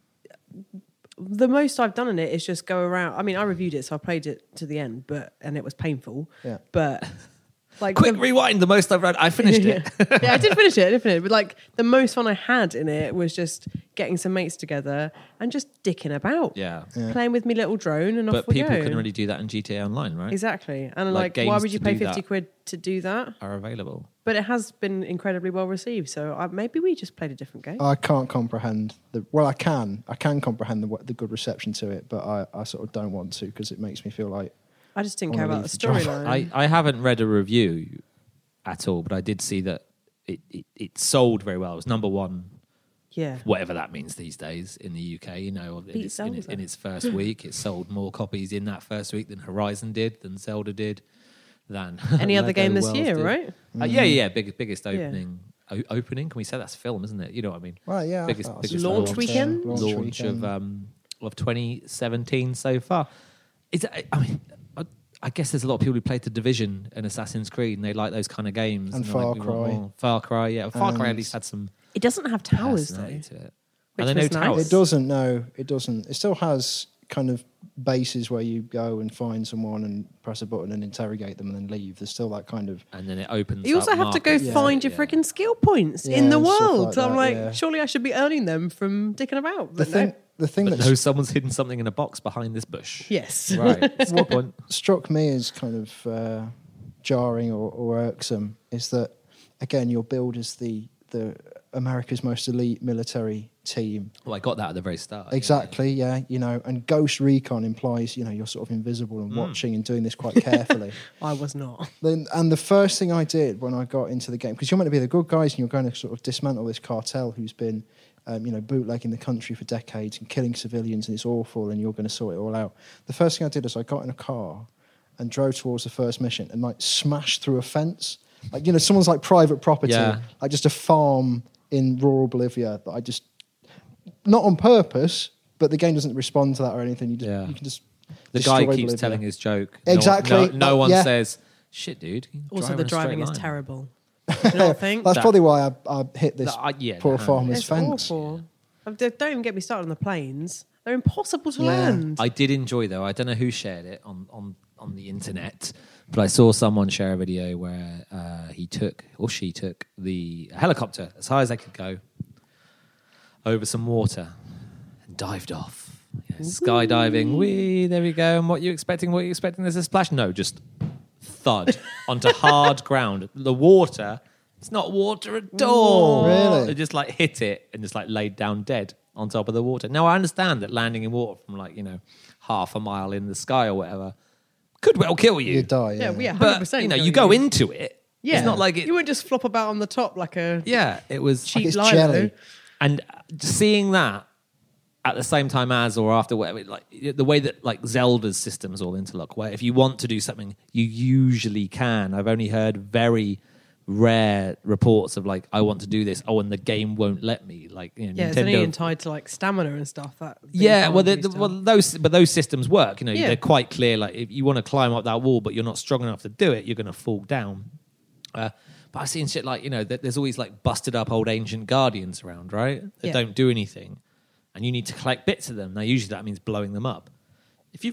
the most I've done in it is just go around. I mean, I reviewed it, so I played it to the end, but and it was painful. Yeah. But like, Quick the- rewind, the most I've read, I finished it. yeah, I did finish it. I did finish it. But like, the most fun I had in it was just getting some mates together and just dicking about. Yeah. Playing with me little drone and But off we people go. can really do that in G T A Online, right? Exactly. And Like like, why games would you to pay do fifty that. quid to do that? Are available. But it has been incredibly well received. So I, maybe we just played a different game. I can't comprehend the well. I can, I can comprehend the the good reception to it, but I, I sort of don't want to because it makes me feel like I just didn't I care wanna about the leave the job. storyline. I, I haven't read a review at all, but I did see that it, it, it sold very well. It was number one, Yeah. whatever that means these days in the U K. You know, in Beat its, in, its, Zelda. in its first week, it sold more copies in that first week than Horizon did, than Zelda did, than Any other Lego game this Worlds year, did. right? Uh, yeah, yeah, big, biggest Yeah. opening. O- opening? Can we say that's film, isn't it? You know what I mean? well, yeah, biggest, that's biggest Launch launch, weekend? Launch, launch weekend. of um, of twenty seventeen so far. Is it, I mean, I, I guess there's a lot of people who played The Division and Assassin's Creed, and they like those kind of games. And they're like, Far we want Cry. more. Far Cry, yeah. Far Cry at And- least had some It doesn't have towers, though. personality to it. Which and they know was nice. towers. It doesn't. No, it doesn't. It still has kind of bases where you go and find someone and press a button and interrogate them and then leave. There's still that kind of And then it opens. You also up have to go markets. Yeah. find your Yeah. freaking skill points Yeah, in the and stuff world. like so I'm that, like, yeah. surely I should be earning them from dicking about. the But thing. no. The thing But that's no, someone's hidden something in a box behind this bush. Yes. Right. That's a good point. struck me as kind of uh, jarring or, or irksome is that again your build is the the America's most elite military team. Well, I got that at the very start. yeah. Exactly, yeah, you know, and Ghost Recon implies you know you're sort of invisible Hmm. and watching and doing this quite carefully. I was not. Then, and the first thing I did when I got into the game, because you're meant to be the good guys and you're going to sort of dismantle this cartel who's been, um, you know, bootlegging the country for decades and killing civilians, and it's awful, and you're going to sort it all out. The first thing I did is I got in a car and drove towards the first mission and like smashed through a fence, like you know, someone's like private property, Yeah. like just a farm in rural Bolivia that I just, not on purpose, but the game doesn't respond to that or anything. You just, Yeah. you can just. The guy destroy keeps Bolivia. telling his joke. No- Exactly. No, no Uh, one yeah. says, shit, dude. you Also, drive the in a straight driving is line." terrible. You know what I think? That's That- probably why I, I hit this That- I- yeah, poor no. farmer's It's fence. awful. Uh, Don't even get me started on the planes. They're impossible to Yeah. land. I did enjoy though. I don't know who shared it on on on the internet, but I saw someone share a video where uh, he took or she took the helicopter as high as they could go over some water and dived off. You know, skydiving. Wee, there we go. And what you expecting? What you expecting? There's a splash. No, just thud onto hard ground. The water. It's not water at all. Really? They just like hit it and just like laid down dead on top of the water. Now I understand that landing in water from like, you know, half a mile in the sky or whatever could well kill you. You die, yeah. yeah, we are one hundred But percent you know, kill you go into it. Yeah. It's not like it. You wouldn't just flop about on the top like a Yeah, it was cheap it's lilo. jelly. and seeing that at the same time as or after whatever, like the way that like Zelda's systems all interlock, where if you want to do something, you usually can. I've only heard very rare reports of like, I want to do this, oh, and the game won't let me. Like, you know, Yeah, it's Nintendo. only tied to like stamina and stuff. That Yeah, can't well, the, do the, stuff. well, those but those systems work. You know, Yeah. they're quite clear. Like, if you want to climb up that wall, but you're not strong enough to do it, you're going to fall down. Uh, but I've seen shit like, you know, that there's always like busted up old ancient guardians around, right? That Yeah. don't do anything, and you need to collect bits of them. Now, usually that means blowing them up. If you've got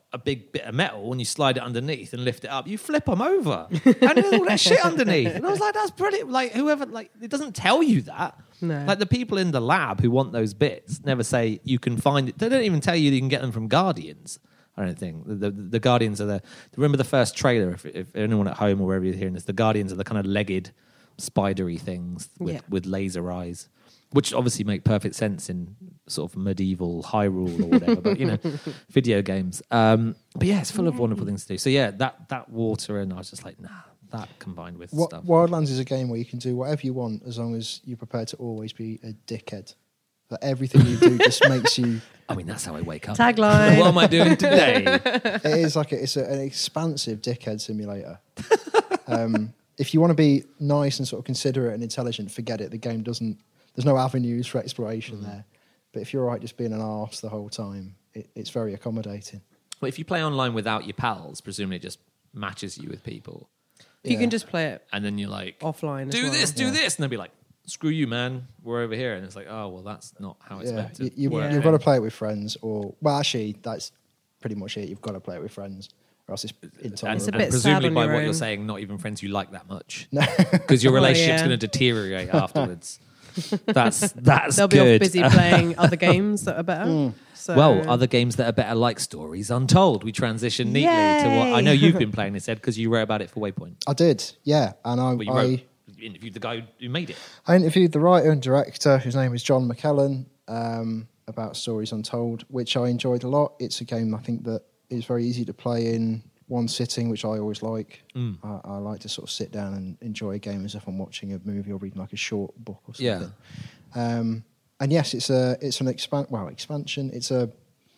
a big bit of metal and you slide it underneath and lift it up, you flip them over. And there's all that shit underneath. And I was like, that's brilliant. Like, whoever, like, it doesn't tell you that. No. Like, the people in the lab who want those bits never say you can find it. They don't even tell you you can get them from Guardians. I don't think. The, the, the Guardians are the... Remember the first trailer, if, if anyone at home or wherever you're hearing this, the Guardians are the kind of legged, spidery things with, Yeah. with laser eyes, which obviously make perfect sense in sort of medieval Hyrule or whatever, but, you know, video games. Um, but, yeah, it's full of wonderful things to do. So, yeah, that, that water, and I was just like, nah, that combined with What, stuff. Wildlands is a game where you can do whatever you want as long as you're prepared to always be a dickhead. That everything you do just makes you... I mean, that's how I wake up. Tagline. What am I doing today? It is like a, it's a, an expansive dickhead simulator. Um, if you want to be nice and sort of considerate and intelligent, forget it. The game doesn't... There's no avenues for exploration mm. there. But if you're all right just being an arse the whole time, it, it's very accommodating. Well, if you play online without your pals, presumably it just matches you with people. You Yeah. can just play it And then you're like, offline. do as well. this, do Yeah. this. And they'll be like, screw you, man. We're over here. And it's like, oh, well, that's not how it's Yeah, meant to you, you, work. you've got to play it with friends, or well, actually, that's pretty much it. You've got to play it with friends, or else it's And, intolerable. It's a and bit sad presumably on by your what you're own. saying, not even friends you like that much. Because your Well, relationship's yeah. going to deteriorate afterwards. That's that's They'll good. be off busy playing other games that are better. So, Well, other games that are better, like Stories Untold. We transition neatly to what I know Yay. you've been playing this, Ed, because you wrote about it for Waypoint. I did, yeah, and I, Well, you I, wrote, you interviewed the guy who made it. I interviewed the writer and director, whose name is John McKellen, um, about Stories Untold, which I enjoyed a lot. It's a game I think that is very easy to play in one sitting, which I always like. Mm. I, I like to sort of sit down and enjoy a game as if I'm watching a movie or reading like a short book or something. Yeah. Um, and yes, it's a it's an expand well expansion. It's a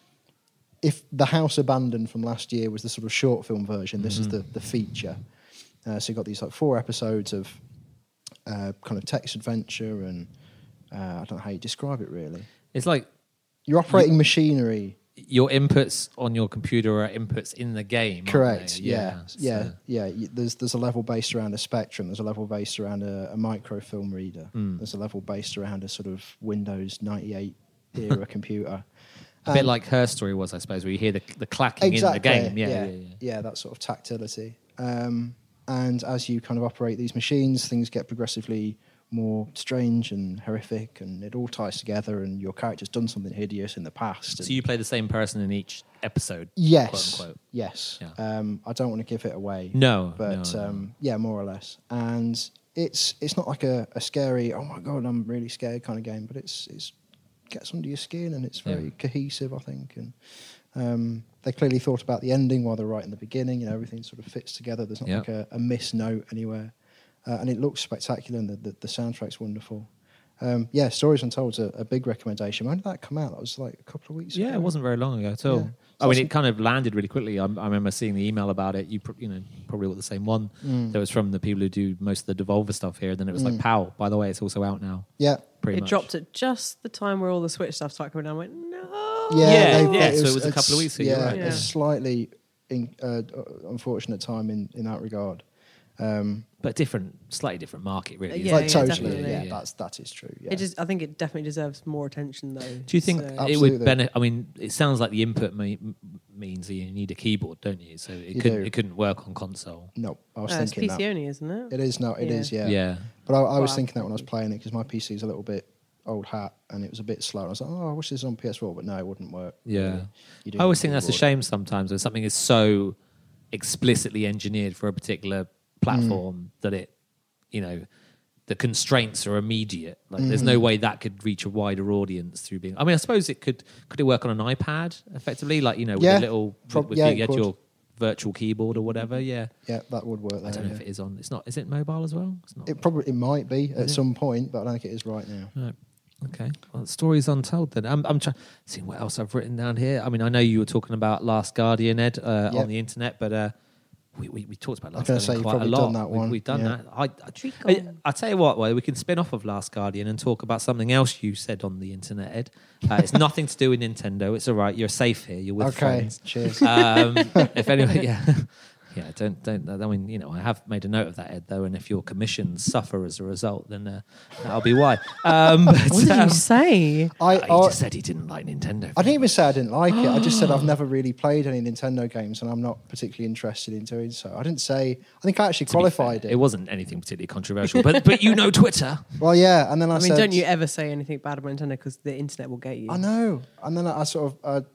if the House Abandoned from last year was the sort of short film version, this Mm-hmm. is the the feature. Uh, so you've got these like four episodes of uh, kind of text adventure, and uh, I don't know how you describe it really. It's like You're operating machinery. your inputs on your computer are inputs in the game. aren't Correct. they? Yeah. Yeah. so- Yeah. Y- There's there's a level based around a spectrum. There's a level based around a, a microfilm reader. Mm. There's a level based around a sort of Windows ninety-eight era computer. A bit Um, like Her Story was, I suppose, where you hear the, the clacking exactly. in the game. Yeah, yeah, yeah, yeah. yeah, that sort of tactility. Um, and as you kind of operate these machines, things get progressively more strange and horrific, and it all ties together. And your character's done something hideous in the past. So and- you play the same person in each episode? Yes. Quote, unquote. Yes. Yeah. Um, I don't want to give it away. No, But no, no. um, yeah, more or less. And it's it's not like a, a scary, oh my god, I'm really scared kind of game, but it's it's gets under your skin, and it's very Yeah. cohesive, I think. And um, they clearly thought about the ending while they're right in the beginning. You know, everything sort of fits together. There's not Yeah. like a, a miss note anywhere. Uh, and it looks spectacular, and the, the, the soundtrack's wonderful. Um, yeah, Stories Untold's a, a big recommendation. When did that come out? That was like a couple of weeks ago. Yeah, it wasn't very long ago at all. Yeah. I So mean, that's- it kind of landed really quickly. I, I remember seeing the email about it. You, pr- you know, probably got the same one. Mm. That was from the people who do most of the Devolver stuff here. And then it was like, "Pow! By the way, it's also out now." Yeah. Pretty it much. dropped at just the time where all the Switch stuff started coming down. I went, no. Yeah, they- yeah, so it was a couple of it's- weeks ago, you're Yeah, right. Yeah. a slightly in, uh, unfortunate time in, in that regard. Um, But different, slightly different market, really. Yeah, like yeah, totally, definitely. yeah, Yeah. that's that is true. Yeah. It just, I think it definitely deserves more attention, though. Do you think So- it Absolutely. would benefit? I mean, it sounds like the input me- means that you need a keyboard, don't you? So it You couldn't do. it couldn't work on console. no, I was Uh, it's thinking P C that only, isn't it? it is no, it Yeah. is yeah. Yeah. But I, I was Well, thinking that when I was playing it because my P C is a little bit old hat and it was a bit slow. I was like, oh, I wish this was on P S four, but no, it wouldn't work. Yeah. You do I always need think that's a keyboard. shame sometimes when something is so explicitly engineered for a particular platform Mm. that it, you know, the constraints are immediate. Like, there's Mm. no way that could reach a wider audience through being. I mean, I suppose it could. Could it work on an iPad effectively? Like, you know, with Yeah. a little, Prob- with, yeah, you it get could. your virtual keyboard or whatever. Yeah. Yeah, that would work. There, I don't know yeah. if it is on. It's not. Is it mobile as well? It's not. It probably it might be at it? some point, but I don't think it is right now. Right. Okay. Well, stories untold then. I'm, I'm trying seeing what else I've written down here. I mean, I know you were talking about Last Guardian, Ed, uh, Yeah. on the internet, but uh, we, we we talked about I was Last gonna Guardian say you've quite a probably lot. done that We- one. We've done Yeah. that. I, I, Treecon. I, I tell you what, well, we can spin off of Last Guardian and talk about something else you said on the internet, Ed. Uh, it's nothing to do with Nintendo. It's all right. You're safe here. You're with Okay, friends. cheers. Um, if anyone, yeah. Yeah, don't don't. I mean, you know, I have made a note of that, Ed. Though, and if your commissions suffer as a result, then uh, that'll be why. Um, but, What did um, you say? I, he I, just said he didn't like Nintendo. I didn't even say I didn't like it. I just said I've never really played any Nintendo games, and I'm not particularly interested in doing so. I didn't say. I think I actually To be qualified fair, it. It wasn't anything particularly controversial, but but you know Twitter. Well, yeah, and then I, I mean, said, don't you ever say anything bad about Nintendo because the internet will get you. I know. And then I, I sort of,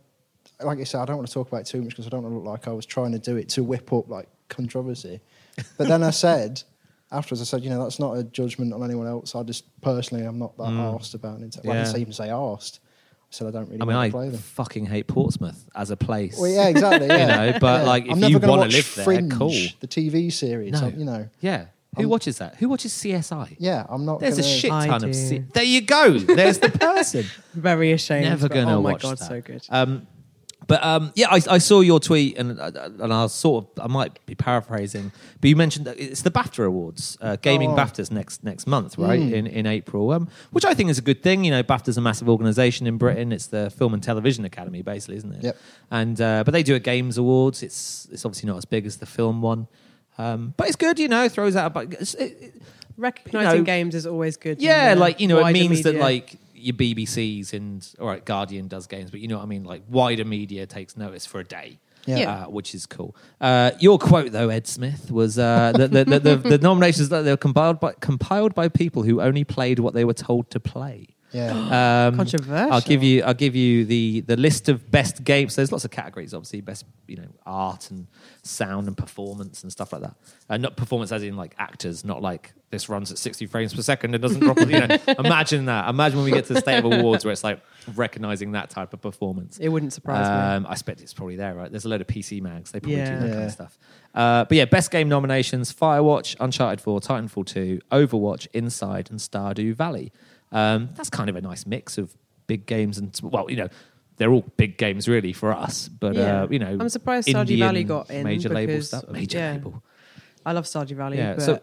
uh, like I said, I don't want to talk about it too much because I don't want to look like I was trying to do it to whip up like controversy. But then I said, afterwards, I said, you know, that's not a judgment on anyone else. I just personally, I'm not that arsed about Nintendo. Well, I Yeah. didn't even say arsed. I said I don't really I mean, want I to play them. fucking hate Portsmouth as a place. Well, yeah, exactly. Yeah. You know, but Yeah. like, I'm if never you gonna want to watch live there, Fringe, cool. the T V series. No. I'm- you know, Yeah. Who I'm- watches that? Who watches C S I? yeah, I'm not. There's gonna, a shit I ton of. do. C- there you go. There's the person. Very ashamed. Never but gonna Oh my watch god, that. so good. Um, but um, yeah, I, I saw your tweet, and uh, and I was sort of, I might be paraphrasing, but you mentioned that it's the BAFTA Awards, uh, gaming Oh. BAFTAs next next month, right? In in April, um, which I think is a good thing. You know, BAFTA's a massive organisation in Britain. It's the Film and Television Academy, basically, isn't it? Yep. And uh, but they do a Games Awards. It's it's obviously not as big as the film one, um, but it's good. You know, throws out. But it, it, Recognizing you know, games is always good. yeah, in the like, you know, it wider means that media. like your B B Cs and, all right, Guardian does games, but you know what I mean? Like wider media takes notice for a day. Yeah. Yeah. Uh, which is cool. Uh, your quote, though, Ed Smith, was uh, the, the, the, the, the nominations that they were compiled by, compiled by people who only played what they were told to play. Yeah. Um, Controversial. I'll give you. I'll give you the the list of best games. There's lots of categories, obviously. Best, you know, art and sound and performance and stuff like that. Uh, not performance as in like actors, not like this runs at sixty frames per second and doesn't drop. You know, imagine that. Imagine when we get to the State of Awards where it's like recognizing that type of performance. It wouldn't surprise me. Um, I expect it's probably there, right? There's a load of P C mags. They probably Yeah. do that kind Yeah. of stuff. Uh, but yeah, best game nominations: Firewatch, Uncharted four, Titanfall two, Overwatch, Inside, and Stardew Valley. Um, that's kind of a nice mix of big games and, well, you know, they're all big games really for us. But Yeah. uh, you know, I'm surprised Stardew Indian Valley got in major label because- stuff. Major yeah. label. I love Stardew Valley, Yeah. but So,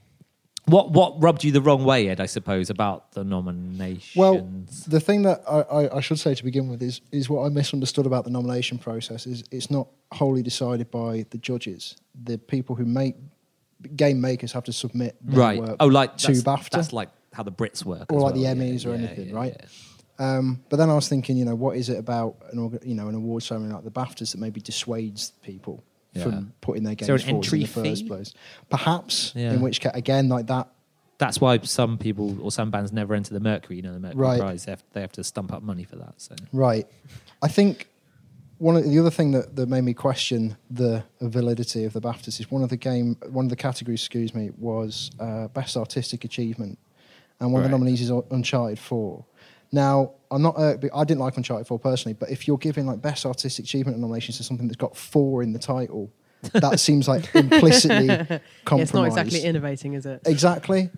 what what rubbed you the wrong way, Ed? I suppose about the nominations. Well, the thing that I, I, I should say to begin with is is what I misunderstood about the nomination process is it's not wholly decided by the judges. The people who make game makers have to submit their right? work Oh, like to that's, BAFTA That's like how the Brits work, or as like well. the Yeah, Emmys or yeah, anything, yeah, right? yeah. Um, but then I was thinking, you know, what is it about an orga- you know an award ceremony like the BAFTAs that maybe dissuades people Yeah. from putting their Is there games an forward in the entry first fee? place? Perhaps, Yeah. in which case, again, like that. That's why some people or some bands never enter the Mercury. You know, the Mercury Right. Prize. They have, they have to stump up money for that. So Right. I think one of the other thing that, that made me question the validity of the BAFTAs is one of the game, one of the categories, excuse me, was uh, best artistic achievement, and one of the Right. nominees is Uncharted four. Now, I'm not. Uh, I didn't like Uncharted four personally, but if you're giving like best artistic achievement nominations to something that's got four in the title, that seems like implicitly yeah, compromised. it's not exactly innovating, is it? Exactly.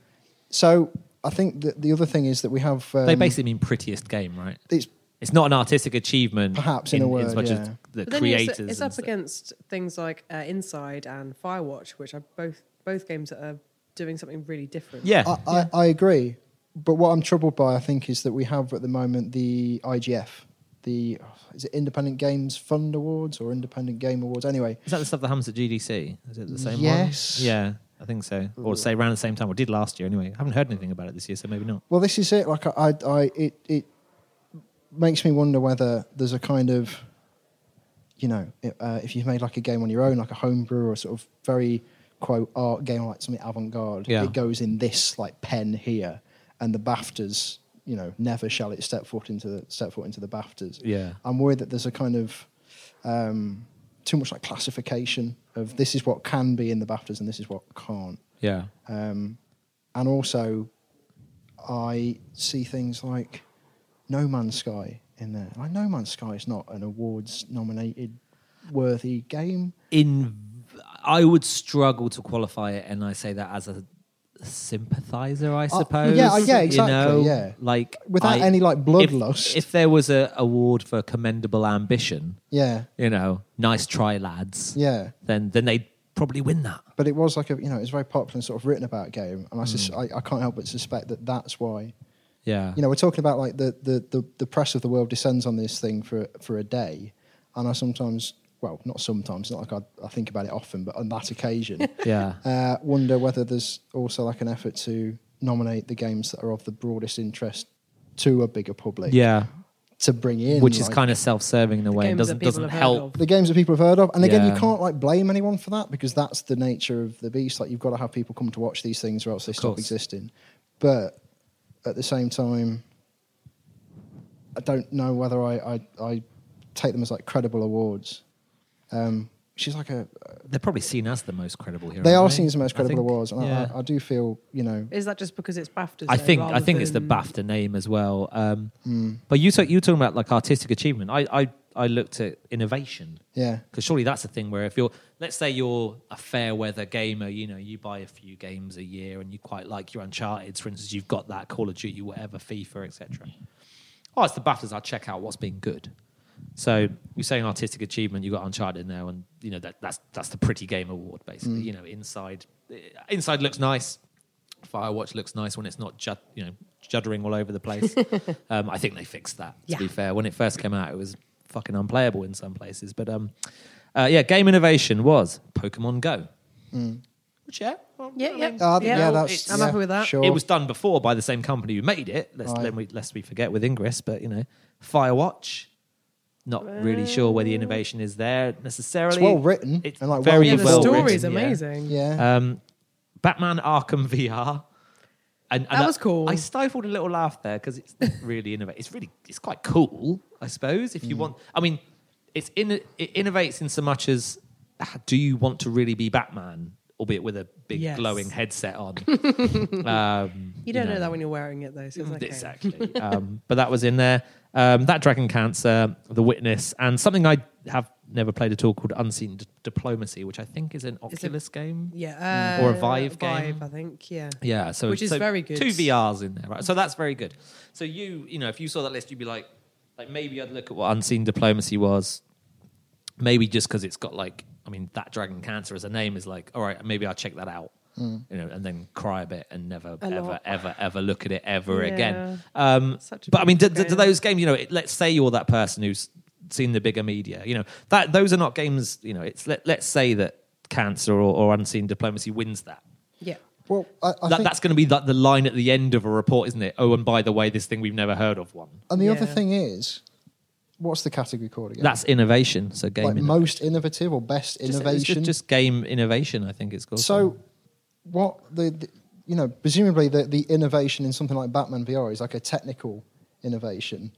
So I think that the other thing is that we have. Um, they basically mean prettiest game, right? it's It's not an artistic achievement, Perhaps, in a word, as much yeah. as the But then creators. it's, it's and up stuff. against things like uh, Inside and Firewatch, which are both both games that are doing something really different. Yeah, I, I, I agree, but what I'm troubled by, I think, is that we have at the moment the I G F, the is it Independent Games Fund Awards or Independent Game Awards? Anyway, is that the stuff that happens at G D C? Is it the same Yes. one? Yeah, I think so. Or say around the same time, or did last year anyway. I haven't heard anything about it this year, so maybe not. well, this is it. Like, I, I, I it, it makes me wonder whether there's a kind of, you know, uh, if you've made like a game on your own, like a homebrew or sort of very quote art game, like something avant-garde, Yeah. it goes in this like pen here, and the BAFTAs, you know, never shall it step foot into the step foot into the BAFTAs. Yeah. I'm worried that there's a kind of um, too much like classification of this is what can be in the BAFTAs and this is what can't. Yeah, Um, and also, I see things like No Man's Sky in there. Like No Man's Sky is not an awards nominated worthy game. in I would struggle to qualify it, and I say that as a sympathizer, I suppose. yeah, uh, yeah, You exactly, know? yeah. Like Without I- any, like, if- bloodlust. If, there was a award for commendable ambition, Yeah, you know, nice try, lads. yeah. Then then they'd probably win that. But it was like a, you know, it was a very popular and sort of written about game, and I, sus- Hmm. I, I can't help but suspect that that's why. Yeah. You know, we're talking about like the, the, the, the press of the world descends on this thing for for a day, and I sometimes well, not sometimes, not like I, I think about it often, but on that occasion, Yeah. uh, wonder whether there's also like an effort to nominate the games that are of the broadest interest to a bigger public. Yeah. To bring in, Which is like, kind of self-serving in a way. games It doesn't that people doesn't have heard help. of. the games that people have heard of. And again, Yeah. you can't like blame anyone for that because that's the nature of the beast. Like you've got to have people come to watch these things or else they stop course. existing. But at the same time, I don't know whether I, I, I take them as like credible awards. Um, she's like a. They're probably seen as the most credible here. They aren't are seen as the most I credible think. awards, and Yeah. I, I do feel, you know, Is that just because it's BAFTA? I think I think it's the BAFTA name as well. Um, But you talk, you were talking about like artistic achievement. I I, I looked at innovation yeah, because surely that's the thing where if you're, let's say you're a fair weather gamer, you know, you buy a few games a year and you quite like your Uncharted, for instance, you've got that Call of Duty, whatever, FIFA, et cetera. Oh, it's the BAFTAs. I'll check out what's been good. So you're saying artistic achievement, you got Uncharted now, and you know that that's that's the pretty game award basically. You know, inside inside looks nice. Firewatch looks nice when it's not jud, you know juddering all over the place. um, I think they fixed that. To Yeah. be fair, when it first came out, it was fucking unplayable in some places. But um, uh, yeah, game innovation was Pokemon Go. Which yeah, well, Yeah, I yeah. mean, uh, Yeah, yeah, well, that's. it's- I'm yeah, happy with that. Sure. it was done before by the same company who made it. Let's Right. let we, lest we forget with Ingress, but you know, Firewatch. Not really sure where the innovation is there necessarily. It's well written It's and, like, very Yeah, well the well story written, is yeah. amazing. Yeah. Um, Batman Arkham V R. And, and That was cool. I stifled a little laugh there because it's not really innovative. It's really, it's quite cool, I suppose. If you Mm. want, I mean, it's in, it innovates in so much as, ah, do you want to really be Batman, albeit with a big Yes. glowing headset on? um, You don't know. that when you're wearing it, though. So it's okay. Exactly. um, but that was in there. Um, that Dragon Cancer, The Witness, and something I have never played at all called Unseen D- Diplomacy, which I think is an It's a- Oculus game. Yeah. Uh, Or a Vive game. Vive, I think. Yeah. Yeah, so Which is so very good. Two V Rs in there, right? So that's very good. So you, you know, if you saw that list, you'd be like, like maybe I'd look at what Unseen Diplomacy was. Maybe just because it's got like, I mean, that Dragon Cancer as a name is like, all right, maybe I'll check that out. You know, and then cry a bit and never, A ever, lot. ever, ever look at it ever Yeah. again. Um, Such a but I mean, do, beautiful do, do game. those games, you know, it, let's say you're that person who's seen the bigger media, you know, that those are not games, you know, it's let, let's say that Cancer or, or Unseen Diplomacy wins that. Yeah. Well, I, I That, think, that's going to be like the line at the end of a report, isn't it? Oh, and by the way, this thing we've never heard of one. and the Yeah. other thing is, what's the category called again? That's innovation. So game like inno- most innovative or best just- it's innovation. Just, just game innovation, I think it's called. So, what the, the you know, presumably the, the innovation in something like Batman V R is like a technical innovation.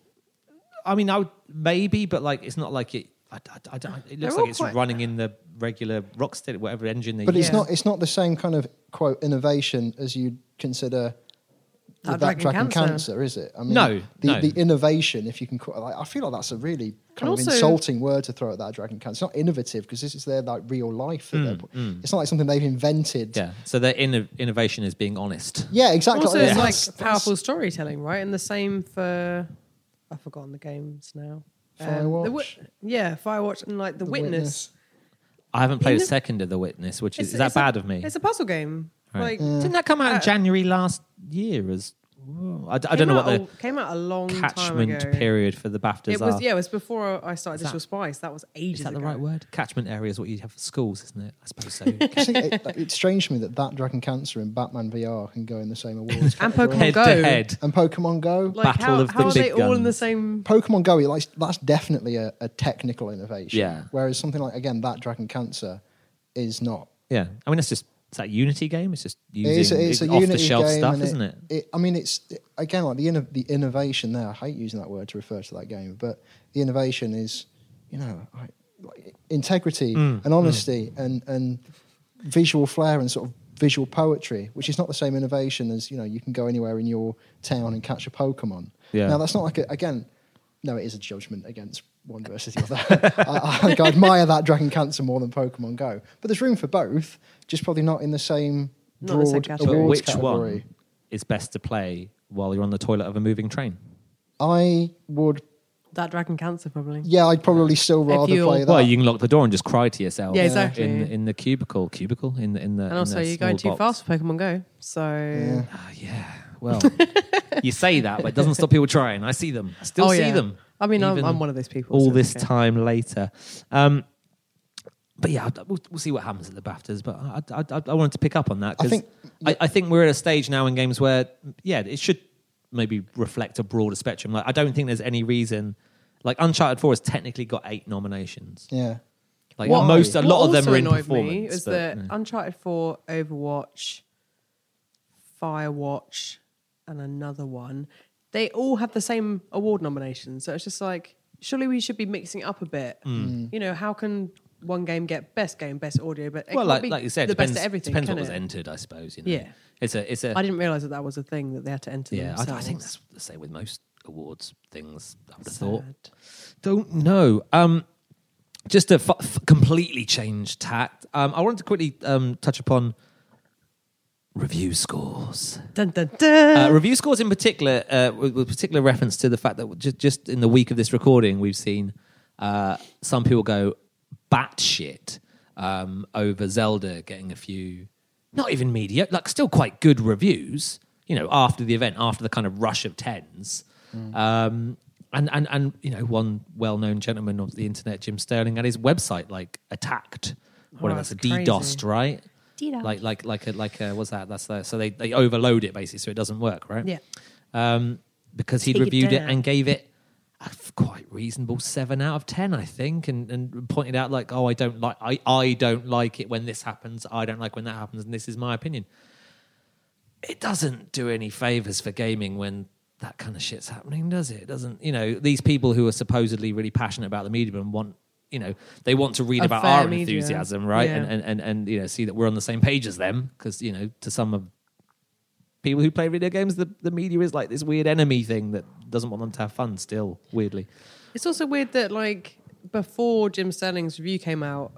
I mean, I would maybe, but like it's not like it. I, I, I don't, it looks They're like all it's quite- running in the regular Rocksteady, whatever engine they But use. it's Yeah. not it's not the same kind of quote innovation as you'd consider That with that Dragon Dragon Cancer. Cancer, is it? I mean, No, the, no. the innovation, if you can call it, like, I feel like that's a really kind And of also- insulting word to throw at that Dragon Cancer. It's not innovative because this is their like real life. that they're put- It's not like something they've invented. Mm, Yeah. So their inno- innovation is being honest. Yeah, exactly. Also, Yeah. it's That's- like that's- powerful storytelling, right? And the same for I've forgotten the games now. Um, the Firewatch? Wi- yeah, Firewatch and like the, The Witness. Witness. I haven't played a Inno- second of The Witness, which is, It's- is that it's a- bad of me? It's a puzzle game. Right. Like Didn't that come out in uh, January last year? As well? I, d- I came don't know out what a- the came out a long time catchment ago. period for the BAFTAs It was are. yeah, it was before I started Is that- Digital Spice. That was ages Is that the ago. right word? Catchment area is what you have for schools, isn't it? I suppose so. I think it, it's strange to me that that Dragon Cancer and Batman V R can go in the same awards And category. Pokemon head Go. to head. And Pokemon Go. Like Battle how, of the how are big they all in the guns. same? Pokemon Go, like that's definitely a, a technical innovation. Yeah. Whereas something like again that Dragon Cancer is not. Yeah. I mean, it's just, it's that Unity game. It's just It is, using it's a off the Unity shelf game, stuff, and isn't it? it? I mean, it's again like the inno- the innovation there. I hate using that word to refer to that game, but the innovation is, you know, like, like integrity Mm, and honesty and and visual flair and sort of visual poetry, which is not the same innovation as you know you can go anywhere in your town and catch a Pokemon. Yeah. Now that's not like a, again. No, it is a judgment against one versus the other. I, I, I admire that Dragon Cancer more than Pokemon Go, but there's room for both. Just probably not in the same Not in the same broad category. But awards which category. one is best to play while you're on the toilet of a moving train? I would, That Dragon Cancer probably. yeah, I'd probably still rather you're- play that. Well, you can lock the door and just cry to yourself. Yeah, exactly. In in the cubicle, cubicle in the in the. And also, you're going too fast for Pokemon Go. So Yeah. Ah, yeah. Well, you say that, but it doesn't stop people trying. I see them. I still Oh, see yeah. them. I mean, I'm, Even I'm one of those people. all so this it's okay. time later. Um, but yeah, we'll, we'll see what happens at the BAFTAs. But I, I, I, I wanted to pick up on that I because think- I, I think we're at a stage now in games where, yeah, it should maybe reflect a broader spectrum. Like, I don't think there's any reason. Like Uncharted four has technically got eight nominations. Yeah. Like What- most, a what lot of them also are in annoyed performance. me is but, that yeah. Uncharted four, Overwatch, Firewatch, and another one, they all have the same award nominations. So it's just like, surely we should be mixing it up a bit. Hmm. You know, how can one game get best game, best audio, but it well, can't like, be like you said, the depends, best at everything. depends can what was it? entered, I suppose. You know? Yeah. it's a, it's a. I didn't realise that that was a thing that they had to enter. yeah, I, I themselves. think that's the same with most awards things. I would have thought. Sad. Don't know. Um, just to f- f- completely change tact, um, I wanted to quickly um, touch upon review scores. Dun, dun, dun. Uh, review scores in particular, uh, with, with particular reference to the fact that just, just in the week of this recording, we've seen uh, some people go batshit um, over Zelda getting a few, not even media, like still quite good reviews, you know, after the event, after the kind of rush of tens. Mm. Um, and, and, and, you know, one well-known gentleman of the internet, Jim Sterling, had his website, like, attacked. Whatever, that's it's a DDoSed, crazy. right? DDoS. Like, like, like, a, like, a, what's that? That's the, so they, they overload it, basically, so it doesn't work, right? Yeah. Um, because he'd Take it reviewed it down. and gave it a f- quite reasonable seven out of ten, I think, and, and pointed out like, oh, I don't like, I, I don't like it when this happens. I don't like when that happens, and this is my opinion. It doesn't do any favors for gaming when that kind of shit's happening, does it? It doesn't, you know, these people who are supposedly really passionate about the medium and want, you know, they want to read A about fair our media. enthusiasm, right? Yeah. And, and, and, and, you know, see that we're on the same page as them, because, you know, to some of people who play video games, the, the media is like this weird enemy thing that doesn't want them to have fun still, weirdly. It's also weird that, like, before Jim Sterling's review came out,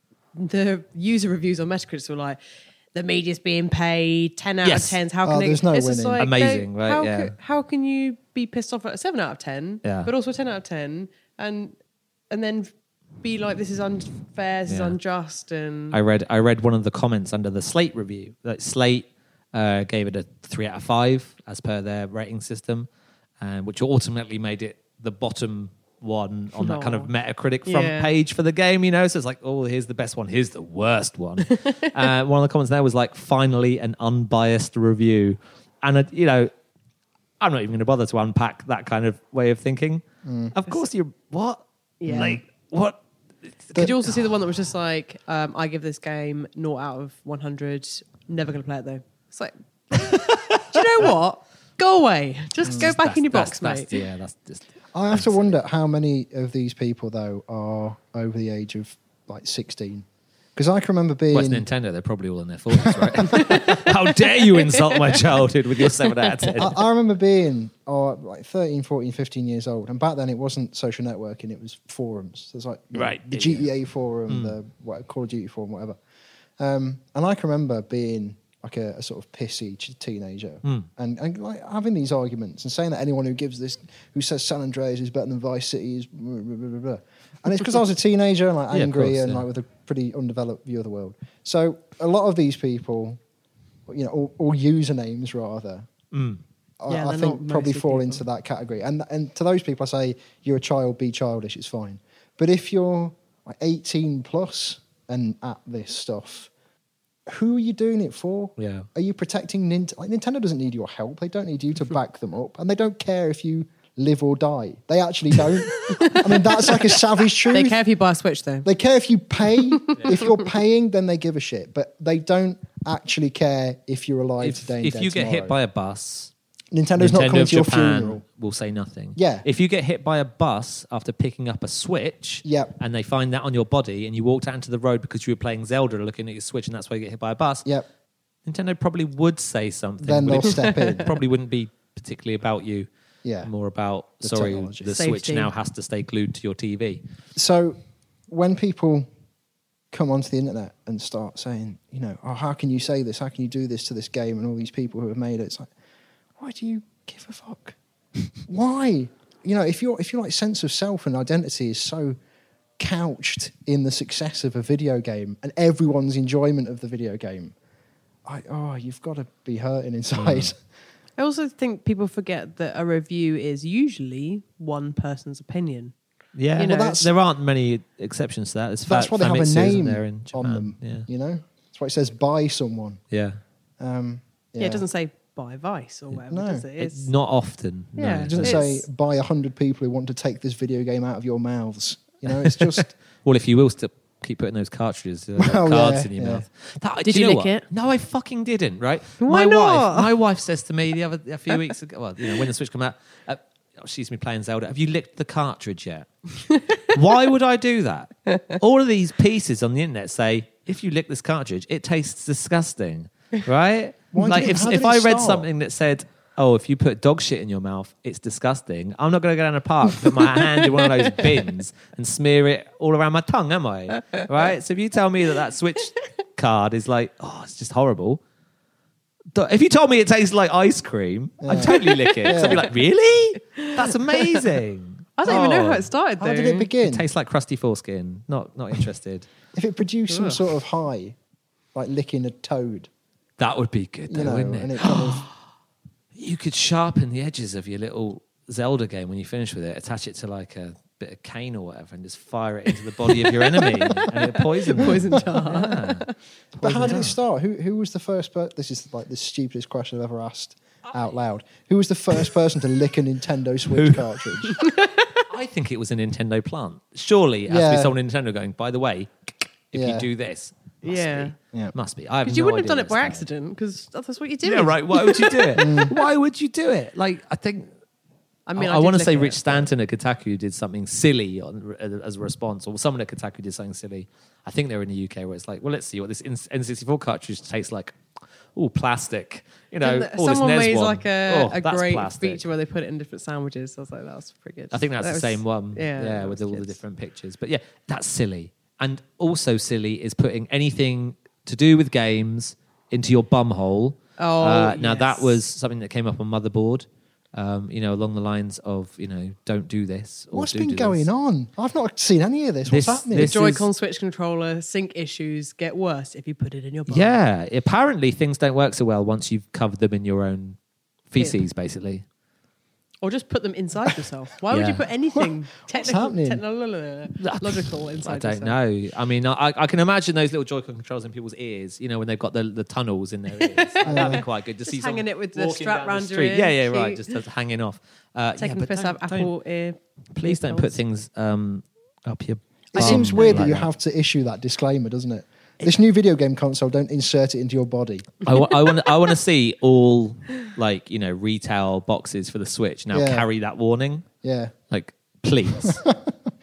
the user reviews on Metacritic were like, the media's being paid, ten out Yes. of tens. How Oh, can it, there's no it's just winning. like, Amazing, they- right? How, Yeah. ca- how can you be pissed off at a seven out of ten, Yeah. but also a ten out of ten, and and then be like, this is unfair, this is Yeah. unjust, and I read I read one of the comments under the Slate review. Like Slate uh, gave it a three out of five as per their rating system, uh, which ultimately made it the bottom one on that kind of Aw. Metacritic front Yeah. page for the game. You know, so it's like, oh, here's the best one, here's the worst one. uh, one of the comments there was like, finally an unbiased review, and uh, you know, I'm not even going to bother to unpack that kind of way of thinking. Of course, you what? Yeah. Like what? Could you also see the one that was just like, um, I give this game naught out of one hundred, never going to play it though? It's like, do you know what? Go away. Just go back That's- in your that's- box, that's- mate. Yeah, that's just. I have to wonder how many of these people, though, are over the age of like sixteen. Because I can remember being. Well, it's Nintendo, they're probably all in their forties, right? How dare you insult my childhood with your seven out of ten? I, I remember being oh, like thirteen, fourteen, fifteen years old. And back then it wasn't social networking, it was forums. So it's like you know, Right, the yeah, G T A forum, the what, Call of Duty forum, whatever. Um, and I can remember being like a, a sort of pissy ch- teenager and, and like having these arguments and saying that anyone who gives this, who says San Andreas is better than Vice City is blah, blah, blah, blah, blah. And it's because I was a teenager and like Yeah, of angry course, and yeah. like with a pretty undeveloped view of the world. So a lot of these people, you know, or, or usernames rather, Mm. I, Yeah, I they're think not probably mostly fall people. into that category. And and to those people, I say, you're a child, be childish, it's fine. But if you're like eighteen plus and at this stuff, who are you doing it for? Yeah. Are you protecting Nintendo? Like, Nintendo doesn't need your help. They don't need you to back them up. And they don't care if you live or die. They actually don't. I mean, that's like a savage truth. They care if you buy a Switch though. They care if you pay. If you're paying, then they give a shit. But they don't actually care if you're alive If, today and if dead you get hit tomorrow. by a bus, Nintendo's Nintendo not coming of to your Japan funeral. will say nothing. Yeah. If you get hit by a bus after picking up a Switch, Yep. and they find that on your body, and you walked out into the road because you were playing Zelda, looking at your Switch, and that's why you get hit by a bus, Yep. Nintendo probably would say something. Then but they'll it step in. Probably wouldn't be particularly about you. Yeah. More about, The sorry, technology. the Switch Safety. now has to stay glued to your T V. So when people come onto the internet and start saying, you know, oh, how can you say this? How can you do this to this game? And all these people who have made it, it's like, why do you give a fuck? Why? You know, if your if your like sense of self and identity is so couched in the success of a video game and everyone's enjoyment of the video game, I, oh, you've got to be hurting inside. Mm. I also think people forget that a review is usually one person's opinion. Yeah, You well, know, that's, there aren't many exceptions to that. There's That's fa- why they have a Famitsu, name isn't there, in Japan? on them. Yeah, You know, that's why it says by someone. yeah. Um, Yeah. it doesn't say by Vice or whatever, No. does it? It's It's not often. Yeah, no. It doesn't It's- say by a hundred people who want to take this video game out of your mouths. You know, it's just Well, if you will still keep putting those cartridges, uh, Well, cards yeah, in your yeah. mouth. That, Did do you know lick what? it? No, I fucking didn't. Right? Why my not? wife, my wife says to me the other a few weeks ago. Well, you know, when the Switch came out, uh, she used to be playing Zelda. Have you licked the cartridge yet? Why would I do that? All of these pieces on the internet say if you lick this cartridge, it tastes disgusting. Right? Why like did it- if how if did it I read start? something that said, oh, if you put dog shit in your mouth, it's disgusting. I'm not going to go down the park, put my hand in one of those bins and smear it all around my tongue, am I? Right? So if you tell me that that Switch card is like, oh, it's just horrible. Do- If you told me it tastes like ice cream, I'd totally lick it. So I'd be like, really? That's amazing. I don't even know Oh. how it started. Though. how did it begin? It tastes like crusty foreskin. Not not interested. If it produced some Ugh. sort of high, like licking a toad, That would be good, though, you know, wouldn't and it? it kind of You could sharpen the edges of your little Zelda game when you finish with it, attach it to like a bit of cane or whatever, and just fire it into the body of your enemy, and it poison them. Poison jar. Yeah. But how did it start? Who who was the first person? This is like the stupidest question I've ever asked out loud. Who was the first person to lick a Nintendo Switch cartridge? I think it was a Nintendo plant. Surely it has to Yeah. be someone at Nintendo going, by the way, if Yeah. you do this, must Yeah. be. Yeah. Must be. I have Because no you wouldn't idea have done it by where started. accident, because that's what you do. Yeah, right. Why would you do it? Why would you do it? Like, I think. I mean, I, I, want to did say lick Rich it. Stanton at Kotaku did something silly on, as a response, or someone at Kotaku did something silly. I think they're in the U K where it's like, well, let's see what this N sixty-four cartridge tastes like. Oh, plastic. You know, And th- all this someone N E S made one. like a, Oh, a that's great plastic. feature where they put it in different sandwiches. I was like, that was pretty good. I think that's That the was- same one. Yeah, Yeah, that with was all the kids. different pictures. But yeah, that's silly. And also silly is putting anything to do with games into your bum hole. Oh, uh, now yes. that was something that came up on Motherboard. Um, you know, along the lines of, you know, don't do this. Or What's do been do going this. on? I've not seen any of this. What's This- happening? this- Joy-Con is- Switch controller sync issues get worse if you put it in your bum. Yeah, apparently things don't work so well once you've covered them in your own feces, basically. Or just put them inside yourself. Why would you Yeah. put anything technical, happening? technological inside I don't yourself? know. I mean, I, I can imagine those little Joy-Con controls in people's ears, you know, when they've got the, the tunnels in their ears. That'd be quite good to Just see hanging someone it with the walking strap down round your street. ear. Yeah, yeah, right. Cute. Just hanging off. Uh, Taking yeah, the but piss don't- out of don't- Apple ear. Please don't earphones. put things um, up your It bum seems weird that like you have to issue that disclaimer, doesn't it? This new video game console, don't insert it into your body. I want, I want, I want to see all like you know retail boxes for the Switch now Yeah. carry that warning. Yeah. Like, please, Like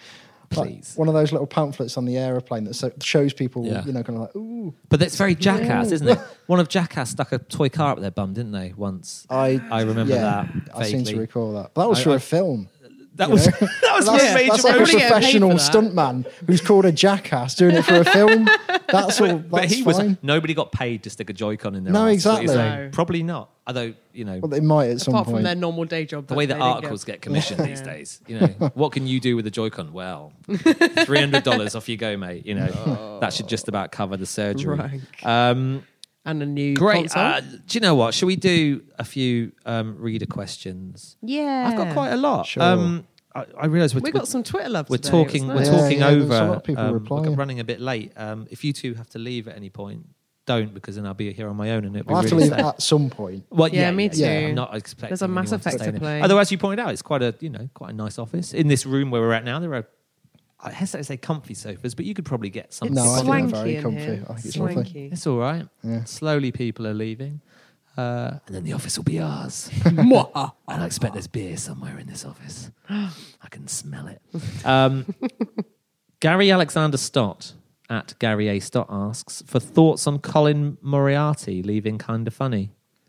please. one of those little pamphlets on the aeroplane that so- shows people, Yeah. you know, kind of like, ooh. But that's very Jackass, isn't it? One of Jackass stuck a toy car up their bum, didn't they? Once I I remember yeah, that. I seem to vaguely. recall that. But that was I- for I- a film. That you was know? that was that's, for a major that's like a Probably get paid professional for that. stuntman who's called a jackass doing it for a film. That's all. That's But he fine. was nobody got paid to stick a Joy-Con in there. No, exactly. No. Probably not. Although you know Well, they might at some Apart point. from their normal day job. the way that they didn't articles get. get commissioned these Yeah. days. You know, what can you do with a Joy-Con? Well, three hundred dollars off you go, mate. You know, that should just about cover the surgery. Rank. Um, And a new great. console. Uh, do you know what? Shall we do a few um, reader questions? yeah. I've got quite a lot. Sure. Um, I, I realise we're, We got some Twitter love we're today. talking. It We're was nice. nice. talking Yeah, yeah, there's over. a lot of people um, we're replying. running a bit late. Um, if you two have to leave at any point, don't, because then I'll be here on my own and it'll be I'll have to really leave sad. at some point. Well, Yeah, yeah, me yeah, too. yeah. I'm not expecting There's a Mass anyone to Effect stay to in it. play. Although, as you pointed out, it's quite a you know quite a nice office. In this room where we're at now, there are I hesitate to say comfy sofas, but you could probably get something. No, I It's think swanky they're very in comfy. here. I think it's Swanky. lovely. It's all right. Yeah. Slowly, people are leaving, uh, and then the office will be ours. And I expect there's beer somewhere in this office. I can smell it. Um, Gary Alexander Stott at Gary A. Stott asks for thoughts on Colin Moriarty leaving Kinda Funny.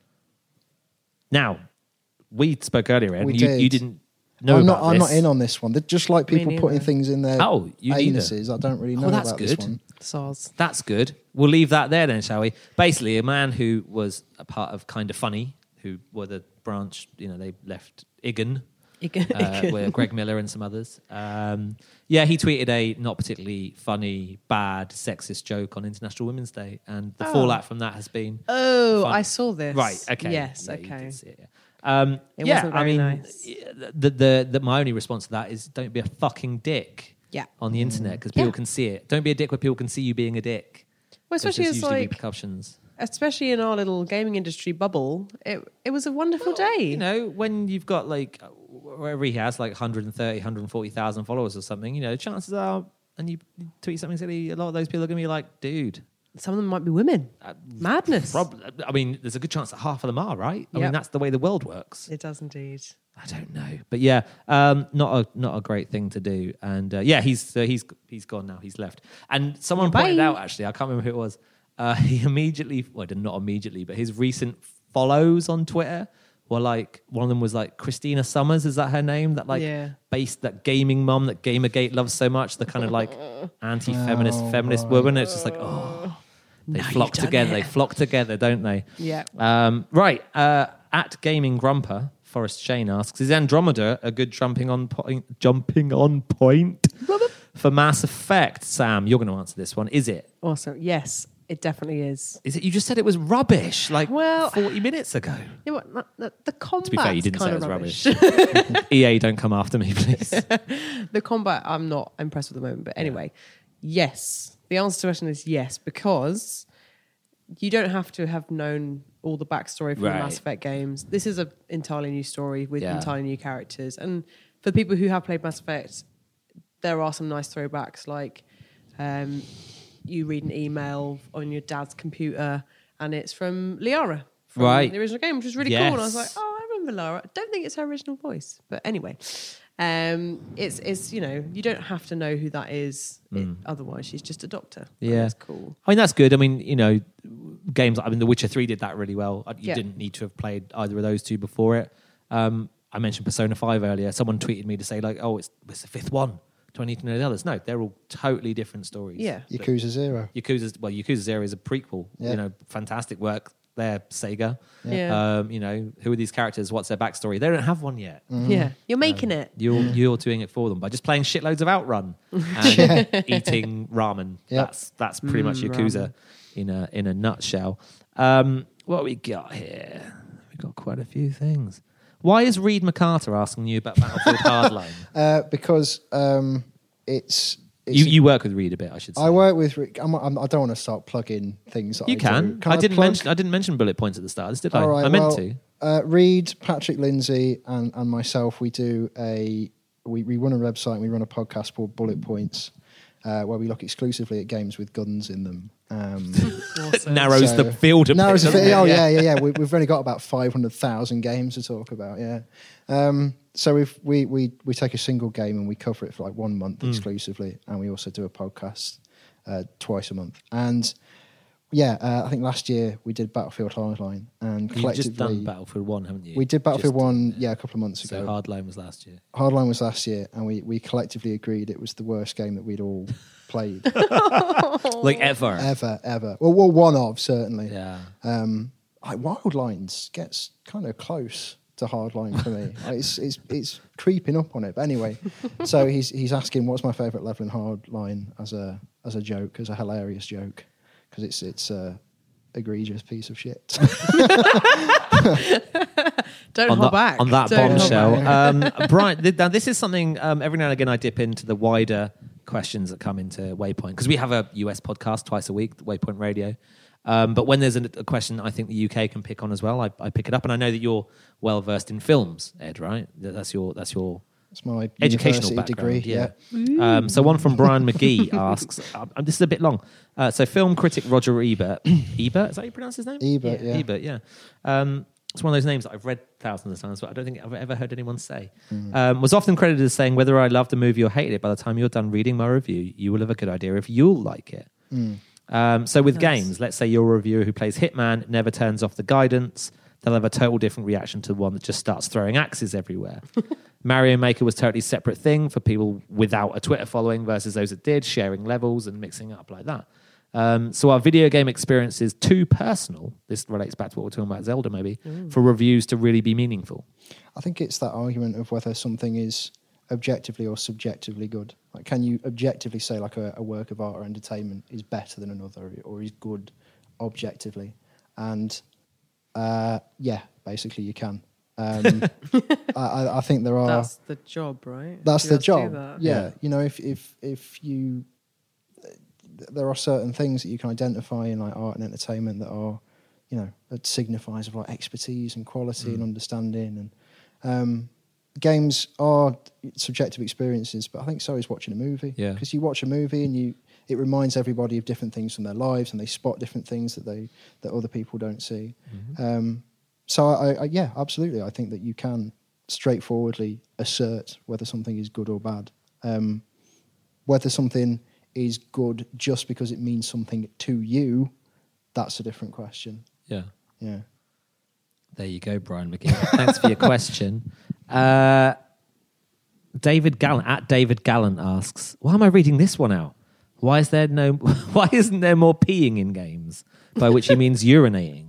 Now, we spoke earlier, Ed, We and you, did. you didn't know I'm about not. I'm not this. in on this one. They're just like Me people putting neither. things in their Oh, you neither. anuses. I don't really Oh, know that's about good. this one. Soz. That's good. We'll leave that there then, shall we? Basically, a man who was a part of Kinda Funny, who were the branch, you know, they left Igan, uh, where Greg Miller and some others. Um, yeah, he tweeted a not particularly funny, bad, sexist joke on International Women's Day, and the Oh. fallout from that has been Oh, fun. I saw this. Right. Okay. Yes. Yeah, you okay. did see it, yeah. Um, It yeah, wasn't very I mean, nice. the, the the my only response to that is don't be a fucking dick. Yeah. On the internet because people Yeah. can see it. Don't be a dick where people can see you being a dick. Well, especially There's as usually like, repercussions. especially in our little gaming industry bubble, it it was a wonderful day. You know, when you've got like wherever he has like one hundred thirty, one hundred forty thousand followers or something, you know, chances are, and you tweet something silly, a lot of those people are going to be like, dude. Some of them might be women. Madness. Prob- I mean, there's a good chance that half of them are, right? I mean, Yep. that's the way the world works. It does indeed. I don't know, but yeah, um, not a not a great thing to do. And uh, yeah, he's uh, he's he's gone now. He's left. And someone Bye. pointed out actually, I can't remember who it was. Uh, he immediately, well, not immediately, but his recent follows on Twitter were like one of them was like Christina Summers. Is that her name? That like Yeah. based that gaming mum that Gamergate loves so much. The kind of like anti-feminist Oh, feminist woman. It's just like oh, they Now flock you've done together. it. They flock together, don't they? Yeah. Um, right. Uh, at Gaming Grumper, Forrest Shane asks, is Andromeda a good jumping on point, jumping on point for Mass Effect? Sam, you're going to answer this one. Is it? Awesome. Yes, it definitely is. Is it? You just said it was rubbish like Well- forty minutes ago. Yeah, what, the, the, the combat. To be fair, you didn't say kind it of was rubbish. rubbish. E A, don't come after me, please. The combat, I'm not impressed with at the moment. But anyway, yes. The answer to the question is yes, because you don't have to have known all the backstory from Right. the Mass Effect games. This is an entirely new story with Yeah. entirely new characters. And for people who have played Mass Effect, there are some nice throwbacks, like um, you read an email on your dad's computer and it's from Liara from Right. the original game, which was really cool. And I was like, Yes. oh, I remember Lara. I don't think it's her original voice. But anyway, um, it's, it's you know, you don't have to know who that is. It, otherwise, she's just a doctor. And Yeah. That's cool. I mean, that's good. I mean, you know, games, I mean, The Witcher three did that really well. You Yeah. didn't need to have played either of those two before it. Um, I mentioned Persona five earlier. Someone tweeted me to say, like, oh, it's, it's the fifth one. Do I need to know the others? No, they're all totally different stories. Yeah. Yakuza Zero. Yakuza's, well, Yakuza Zero is a prequel. Yeah. You know, fantastic work there, Sega. Yeah. Um, you know, who are these characters? What's their backstory? They don't have one yet. Yeah. You're making it. You're you're doing it for them by just playing shitloads of Outrun and eating ramen. Yep. That's that's pretty much Mm, Yakuza in a in a nutshell. Um, what we got here? We got quite a few things. Why is Reed McCarter asking you about Battlefield Hardline? Uh, because um, it's, it's You you work with Reed a bit, I should say. I work with. Rick- I'm, I'm, I don't want to start plugging things. That You I can. Do. I didn't plug? mention I didn't mention bullet points at the start. Did I? All right, I meant well, to. Uh, Reed, Patrick Lindsay, and, and myself, we do a we, we run a website and we run a podcast called Bullet Points, uh, where we look exclusively at games with guns in them. Um, Narrows so- the field a narrows bit. the doesn't fi- it? Oh yeah, yeah, yeah. We, we've only got about five hundred thousand games to talk about. Yeah. Um, so we've, we we we take a single game and we cover it for like one month Mm. exclusively, and we also do a podcast uh, twice a month. And yeah, uh, I think last year we did Battlefield Hardline, and You've collectively just done Battlefield One, haven't you? we did Battlefield Just- One, yeah, a couple of months So ago. Hardline was last year. Hardline was last year, and we, we collectively agreed it was the worst game that we'd all played Like ever. ever, ever. Well, well, one of certainly. Yeah. Um, like Wildlines gets kind of close to Hardline for me. Like, it's it's it's creeping up on it. But anyway, so he's he's asking what's my favourite level in Hardline as a as a joke, as a hilarious joke, because it's it's a egregious piece of shit. Don't on hold that, back. on that Don't hold bombshell. back. um, Brian, th- now this is something um, every now and again I dip into the wider questions that come into Waypoint because we have a U S podcast twice a week, Waypoint Radio. Um, but when there's a, a question I think the U K can pick on as well, I, I pick it up, and I know that you're well versed in films, Ed. Right? That- That's your that's your It's my educational university background. degree. Yeah. Um, so one from Brian McGee asks, um, this is a bit long. Uh, so film critic Roger Ebert, Ebert, is that how you pronounce his name? Ebert, yeah. Ebert, yeah. Um, it's one of those names that I've read thousands of times, but I don't think I've ever heard anyone say. Um, was often credited as saying, whether I loved a movie or hated it, by the time you're done reading my review, you will have a good idea if you'll like it. Um, so with Nice. games, let's say you're a reviewer who plays Hitman, never turns off the guidance, they'll have a total different reaction to the one that just starts throwing axes everywhere. Mario Maker was a totally separate thing for people without a Twitter following versus those that did, sharing levels and mixing up like that. Um, so our video game experience is too personal. This relates back to what we're talking about Zelda maybe, for reviews to really be meaningful. I think it's that argument of whether something is objectively or subjectively good. Like, can you objectively say like a, a work of art or entertainment is better than another or is good objectively? And uh, yeah, basically you can. Um, I, I think there are. That's the job, right? That's You the have to do job. that. Yeah. Yeah. You know, if if if you, there are certain things that you can identify in like art and entertainment that are, you know, that signifies of like expertise and quality Mm. and understanding. And um, games are subjective experiences, but I think so is watching a movie. Yeah. Because you watch a movie and you, it reminds everybody of different things from their lives, and they spot different things that they that other people don't see. Mm-hmm. Um, so I, I, yeah, absolutely. I think that you can straightforwardly assert whether something is good or bad. Um, whether something is good just because it means something to you, that's a different question. Yeah. Yeah. There you go, Brian McGee. Thanks for your question. Uh, David Gallant at David Gallant asks, "Why am I reading this one out? Why is there no? Why isn't there more peeing in games?" By which he means urinating.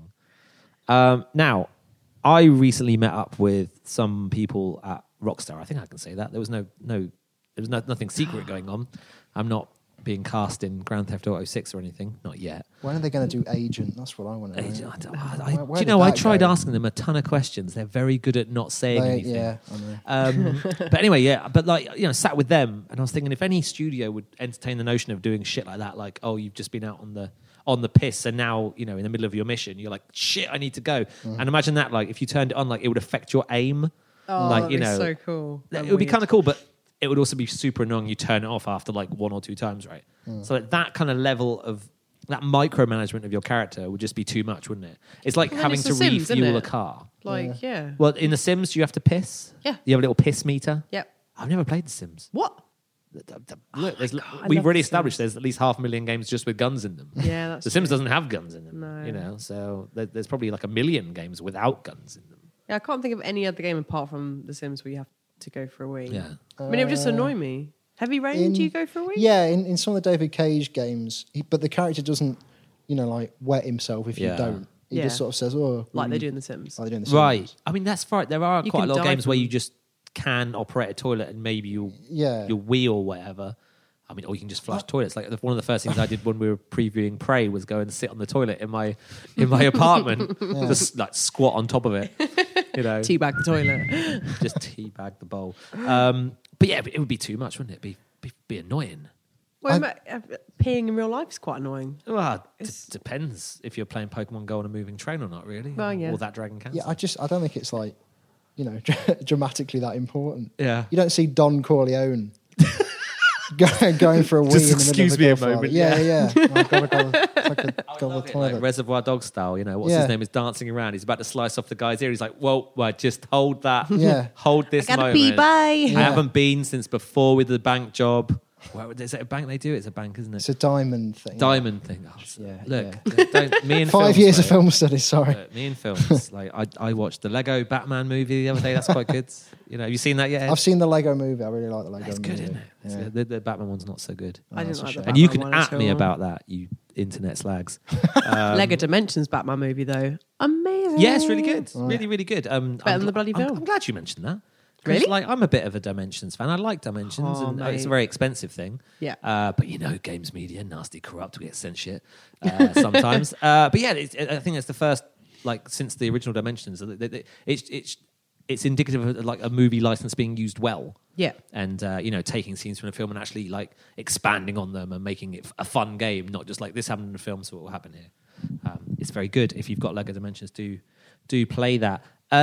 Um, now, I recently met up with some people at Rockstar. I think I can say that there was no no there was no, nothing secret going on. I'm not being cast in Grand Theft Auto six or anything, not yet. When are they going to do Agent? That's what I want to know. I, don't- I- I- Where- where do you did know, I that tried go? asking them a ton of questions. They're very good at not saying They- anything. yeah, I know. Um, but anyway, yeah. But like, you know, sat with them, and I was thinking, if any studio would entertain the notion of doing shit like that, like, oh, you've just been out on the on the piss, and now, you know, in the middle of your mission, you're like, shit, I need to go. Mm. And imagine that, like, if you turned it on, like, it would affect your aim. Oh, like, that'd you be know, so cool. it would be kind of cool, but it would also be super annoying. You turn it off after like one or two times, right? Mm. So like, that kind of level of that micromanagement of your character would just be too much, wouldn't it? It's like Well, then having it's to The Sims, isn't refuel a it? car. Like, yeah. Well, in The Sims, you have to piss. Yeah. You have a little piss meter. Yep. I've never played The Sims. What? The- the- the- Look, there's, God, I we've love already The established Sims. there's at least half a million games just with guns in them. Yeah, that's The Sims true. doesn't have guns in them. No. You know, so there, there's probably like a million games without guns in them. Yeah, I can't think of any other game apart from The Sims where you have to go for a wee. Yeah. I mean, it would just annoy me. Heavy Rain, In- do you go for a wee? Yeah, in, in some of the David Cage games, he, but the character doesn't, you know, like wet himself if Yeah. you don't. He Yeah. just sort of says, "Oh," Like they mm," do in The Sims. Like they do in the Right. Sims. I mean, that's right. There are You quite a can lot of die games where from- you just can operate a toilet and maybe you'll, Yeah. you'll wee or whatever. I mean, or you can just flush toilets. Like one of the first things I did when we were previewing Prey was go and sit on the toilet in my in my apartment, just like squat on top of it. You know, Teabag the toilet. just teabag the bowl. Um, but yeah, it would be too much, wouldn't it? Be be, be annoying. Well, ma- uh, peeing in real life is quite annoying. Well, it It's- depends if you're playing Pokemon Go on a moving train or not, really. Well, yeah. Or that Dragon Cancer. Yeah, I just I don't think it's like, you know, dramatically that important. Yeah. You don't see Don Corleone go- going for a wee Just in the middle excuse of me a Godfather. moment, Yeah, yeah. yeah. I've got to go. It's like a go to the Love it, toilet. like Reservoir Dog style, you know, what's Yeah. his name is dancing around. He's about to slice off the guy's ear. He's like, whoa, well, just hold that. Yeah. Hold this I gotta moment. pee, bye. I Yeah. haven't been since before with the bank job. Where, is it a bank they do? It's a bank, isn't it? It's a diamond thing. Diamond thing. Oh, Yeah, look, yeah. don't, me and Five films, years of mate. film studies. Sorry. Look, me and films. Like I, I watched the Lego Batman movie the other day. That's quite good. You know, have you seen that yet? Ed? I've seen the Lego movie. I really like the Lego It's movie. good, isn't it? It's Yeah. good. The, the Batman one's not so good. I didn't that's a like the shame. Batman And you can one at at me all. about that, you internet slags. Um, Lego Dimensions Batman movie though, amazing. Yeah, it's really good. Really, really good. Um, Better I'm, than the bloody I'm- film. I'm glad you mentioned that. 'Cause, Really? Like, I'm a bit of a Dimensions fan. I like Dimensions, Oh, and uh, it's a mate. very expensive thing. Yeah. Uh, but you know, games media, nasty, corrupt. We get sent shit uh, sometimes. uh, but yeah, it's, I think it's the first, like, since the original Dimensions. that- that- that It's it's it's indicative of like a movie license being used well. Yeah. And uh, you know, taking scenes from a film and actually like expanding on them and making it a fun game, not just like this happened in the film, so what will happen here. Um, it's very good. If you've got Lego Dimensions, do do play that.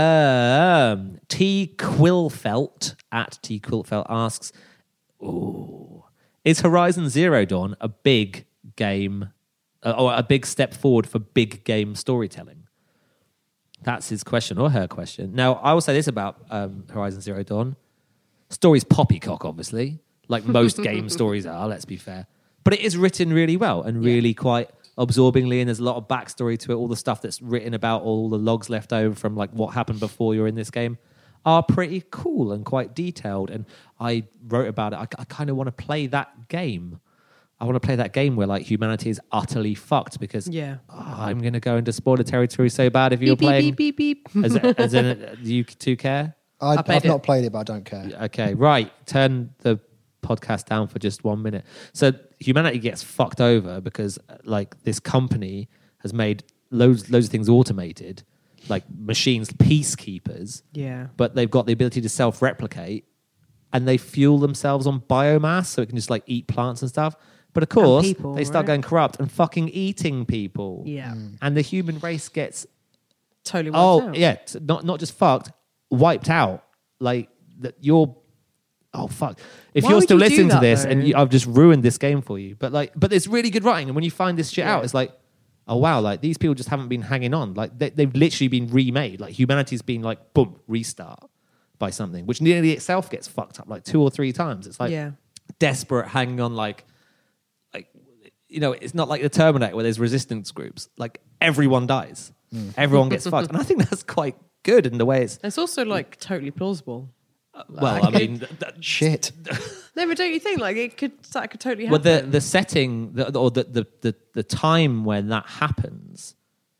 Um, T Quillfelt at T Quillfelt asks, "Ooh, is Horizon Zero Dawn a big game, uh, or a big step forward for big game storytelling?" That's his question or her question. Now, I will say this about um, Horizon Zero Dawn. Story's poppycock, obviously, like most game stories are, let's be fair. But it is written really well and really quite absorbingly, and there's a lot of backstory to it. All the stuff that's written about all the logs left over from like what happened before you're in this game are pretty cool and quite detailed. And I wrote about it. I, I kind of want to play that game. I want to play that game where like humanity is utterly fucked because Yeah. oh, I'm going to go into spoiler territory so bad if you're Beep, playing. beep, beep, beep, beep. As, as in, uh, do you two care? I, I played I've it. not played it, but I don't care. Okay, right. Turn the podcast down for just one minute. So humanity gets fucked over because uh, like this company has made loads loads of things automated, like machines, peacekeepers, Yeah. but they've got the ability to self-replicate, and they fuel themselves on biomass, so it can just like eat plants and stuff. But of course, people, they start right? going corrupt and fucking eating people. Yeah. And the human race gets Totally wiped oh out. yeah, t- not not just fucked, wiped out. Like that, you're oh fuck. If Why you're would still you do listening to that, this, and though? you, I've just ruined this game for you, but like, but it's really good writing, and when you find this shit out, Yeah. it's like, oh wow, like these people just haven't been hanging on. Like they, they've literally been remade. Like humanity's been like boom restart by something, which nearly itself gets fucked up like two or three times. It's like Yeah. desperate hanging on, like like you know, it's not like the Terminator where there's resistance groups. Like everyone dies, everyone gets fucked, and I think that's quite good in the way it's. It's also like totally plausible. Well, I mean, th- th- Shit. No, but don't you think like it could that could totally well, happen? the the setting the, or the, the the the time when that happens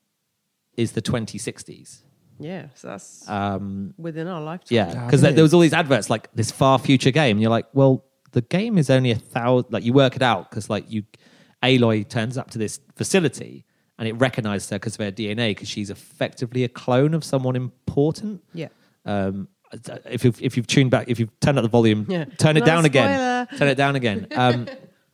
is the twenty sixties. yeah, so that's Um, within our lifetime. yeah, Ah, because there, really? there was all these adverts like this far future game, and you're like, well, the game is only a thousand. Like you work it out because like you, Aloy turns up to this facility and it recognizes her because of her D N A because she's effectively a clone of someone important. Yeah. Um, if you've, if you've tuned back, if you've turned up the volume, Yeah. turn it No down again. spoiler. Turn it down again. Um,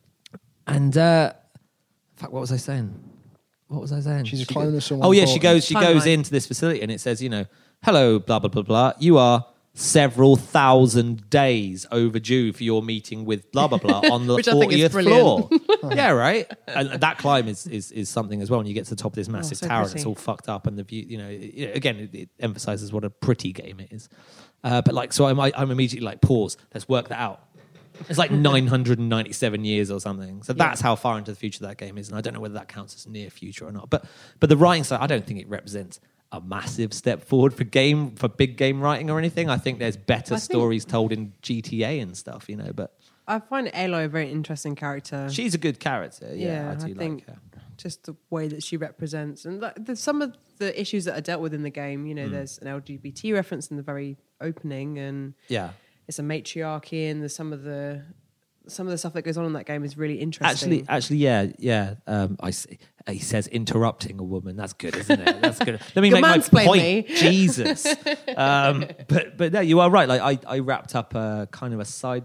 and uh, fuck, what was I saying? What was I saying? She's a She clone go- of someone Oh yeah, she important. goes. She goes Timeline. into this facility and it says, you know, hello, blah blah blah blah. You are several thousand days overdue for your meeting with blah blah blah on the Which I think is fortieth floor. brilliant. Yeah, right. And that climb is, is is something as well. And you get to the top of this massive so tower, and pretty. it's all fucked up, and the view. You know, it, again, it, it emphasizes what a pretty game it is. Uh, but like, so I'm I'm immediately like, pause. Let's work that out. It's like nine hundred ninety-seven years or something. So that's how far into the future that game is. And I don't know whether that counts as near future or not. But but the writing side, I don't think it represents a massive step forward for game for big game writing or anything. I think there's better I think- stories told in G T A and stuff, you know. But I find Aloy a very interesting character. she's a good character. Yeah, Yeah, I I do like think- her. Just the way that she represents, and like, there's some of the issues that are dealt with in the game. You know, Mm. there's an L G B T reference in the very opening, and Yeah. it's a matriarchy, and there's some of the some of the stuff that goes on in that game is really interesting. Actually, actually, yeah, yeah. Um, I see. He says interrupting a woman. That's good, isn't it? That's good. Let me Good make my mansplain point. me. Jesus. Um, but but no, you are right. Like I, I wrapped up a kind of a side.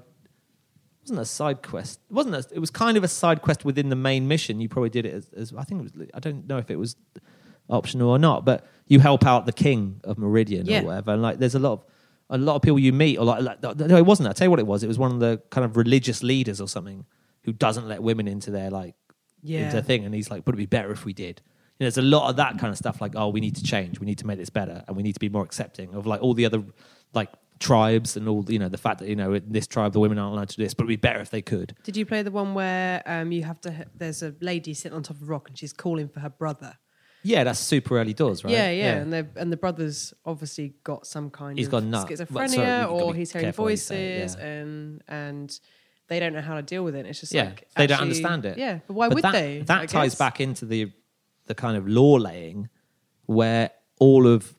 It wasn't a side quest. It wasn't. A, it was kind of a side quest within the main mission. You probably did it as, as I think it was. I don't know if it was optional or not, but you help out the king of Meridian Yeah. or whatever. And like, there's a lot of a lot of people you meet, or like, like no, it wasn't. I will tell you what it was. It was one of the kind of religious leaders or something who doesn't let women into their like Yeah. into their thing, and he's like, "Would it be better if we did?" You know, there's a lot of that kind of stuff. Like, oh, we need to change. We need to make this better, and we need to be more accepting of like all the other like tribes and all. You know, the fact that you know in this tribe the women aren't allowed to do this, but it'd be better if they could. Did you play the one where um, you have to? There's a lady sitting on top of a rock, and she's calling for her brother. Yeah, that's super early doors, right? Yeah, yeah, and the and the brother's obviously got some kind He's of gone nut. schizophrenia, Well, sorry, you've got to or be he's hearing careful what you say, voices, yeah. and and they don't know how to deal with it. It's just yeah, like they don't actually- understand it. Yeah, but why But would that, they? That I ties guess? back into the the kind of law laying, where all of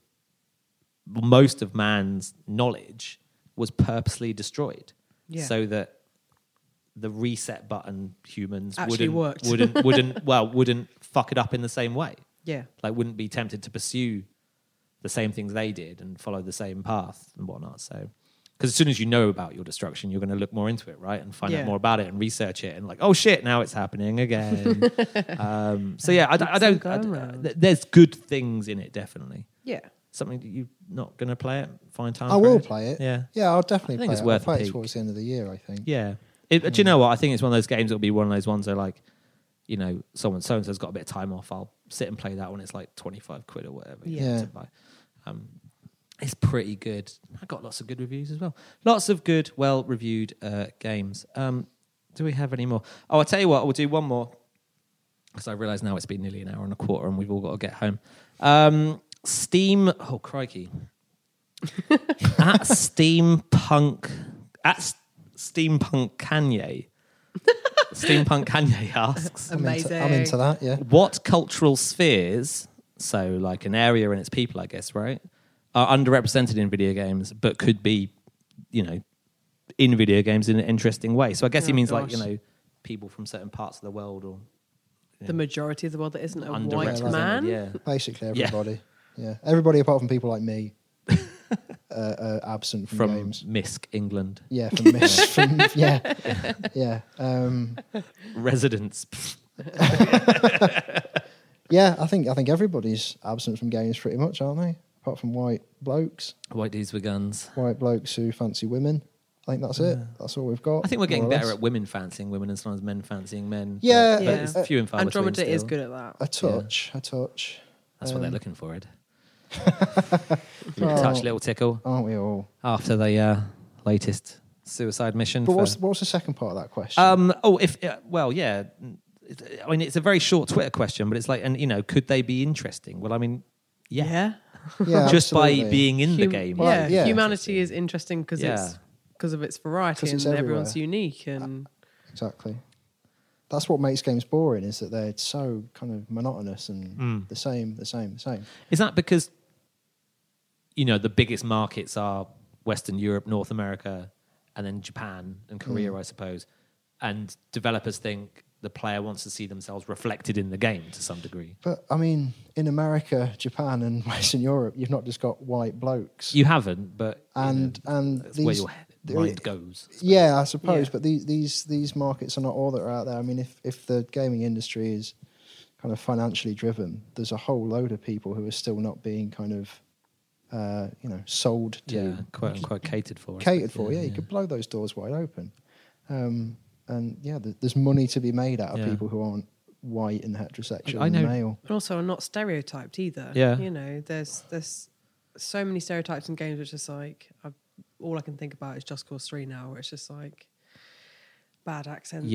most of man's knowledge was purposely destroyed, Yeah. so that the reset button humans Actually wouldn't worked. wouldn't wouldn't well wouldn't fuck it up in the same way. Yeah, Like wouldn't be tempted to pursue the same things they did and follow the same path and whatnot. So, because as soon as you know about your destruction, you're going to look more into it, right, and find Yeah. out more about it and research it, and like, oh shit, now it's happening again. um, so yeah, I, don't- I don't. go I, round. th- there's good things in it, definitely. yeah. Something that you're not going to play it. Find time. I for will it? play it. Yeah, Yeah, I'll definitely I think play it's it. worth I'll a play it peek. towards the end of the year, I think. yeah. It, Do you know what? I think it's one of those games that'll be one of those ones where like, you know, someone so and so's got a bit of time off. I'll sit and play that when it's like twenty-five quid or whatever. you Yeah. know, to buy. Um, it's pretty good. I got lots of good reviews as well. Lots of good, well-reviewed uh, games. Um, do we have any more? Oh, I'll tell you what. We'll do one more because I realise now it's been nearly an hour and a quarter, and we've all got to get home. Um, Steam. Oh crikey! At Steampunk. At S- Steampunk Kanye. Steampunk Kanye asks, I'm into, I'm Amazing. into that, yeah. what cultural spheres, so like an area and its people, I guess, right, are underrepresented in video games, but could be, you know, in video games in an interesting way? So I guess he Oh, means like, you gosh. know, people from certain parts of the world or The majority of the world that isn't a underrepresented. white man. Yeah. Basically, Yeah. everybody. Yeah, everybody apart from people like me uh, are absent from, From games. Misk, England. Yeah, from, Miss, from yeah, yeah, um, Residents. yeah. I think I think everybody's absent from games pretty much, aren't they? Apart from white blokes, White dudes with guns. white blokes who fancy women. I think that's it. That's all we've got. I think we're getting more or better less. at women fancying women and sometimes men fancying men. Yeah, but, Yeah. but it's few and far between Andromeda is still. good at that. a touch, a touch. That's what they're Um, looking for, Ed. Little touch, little tickle Aren't we all? after the uh, latest suicide mission. But for- what's what's the second part of that question? Um. Oh, if uh, well, yeah. It- I mean, it's a very short Twitter question, but it's like, and you know, could they be interesting? Well, I mean, yeah, yeah, just by absolutely. being in the Hum- game. Well, yeah, yeah. humanity is interesting because Yeah. it's because of its variety 'Cause and it's everyone's everywhere. unique and Exactly. That's what makes games boring, is that they're so kind of monotonous and Mm. the same, the same, the same. Is that because you know the biggest markets are Western Europe, North America, and then Japan and Korea, Mm. I suppose, and developers think the player wants to see themselves reflected in the game to some degree. But I mean, in America, Japan, and Western Europe, you've not just got white blokes. You haven't, but you and know, and that's these, where your the- mind goes. I suppose. Yeah, I suppose. Yeah. But these these these markets are not all that are out there. I mean, if if the gaming industry is kind of financially driven, there's a whole load of people who are still not being kind of uh, you know sold to, Yeah, quote unquote catered for. I catered suppose. for. Yeah, you could blow those doors wide open. Um, and yeah, th- there's money to be made out of Yeah. people who aren't white and heterosexual I and know- male. and also are not stereotyped either. Yeah. you know, there's there's so many stereotypes in games which is like I've, all I can think about is Just Cause three now, where it's just like bad accents.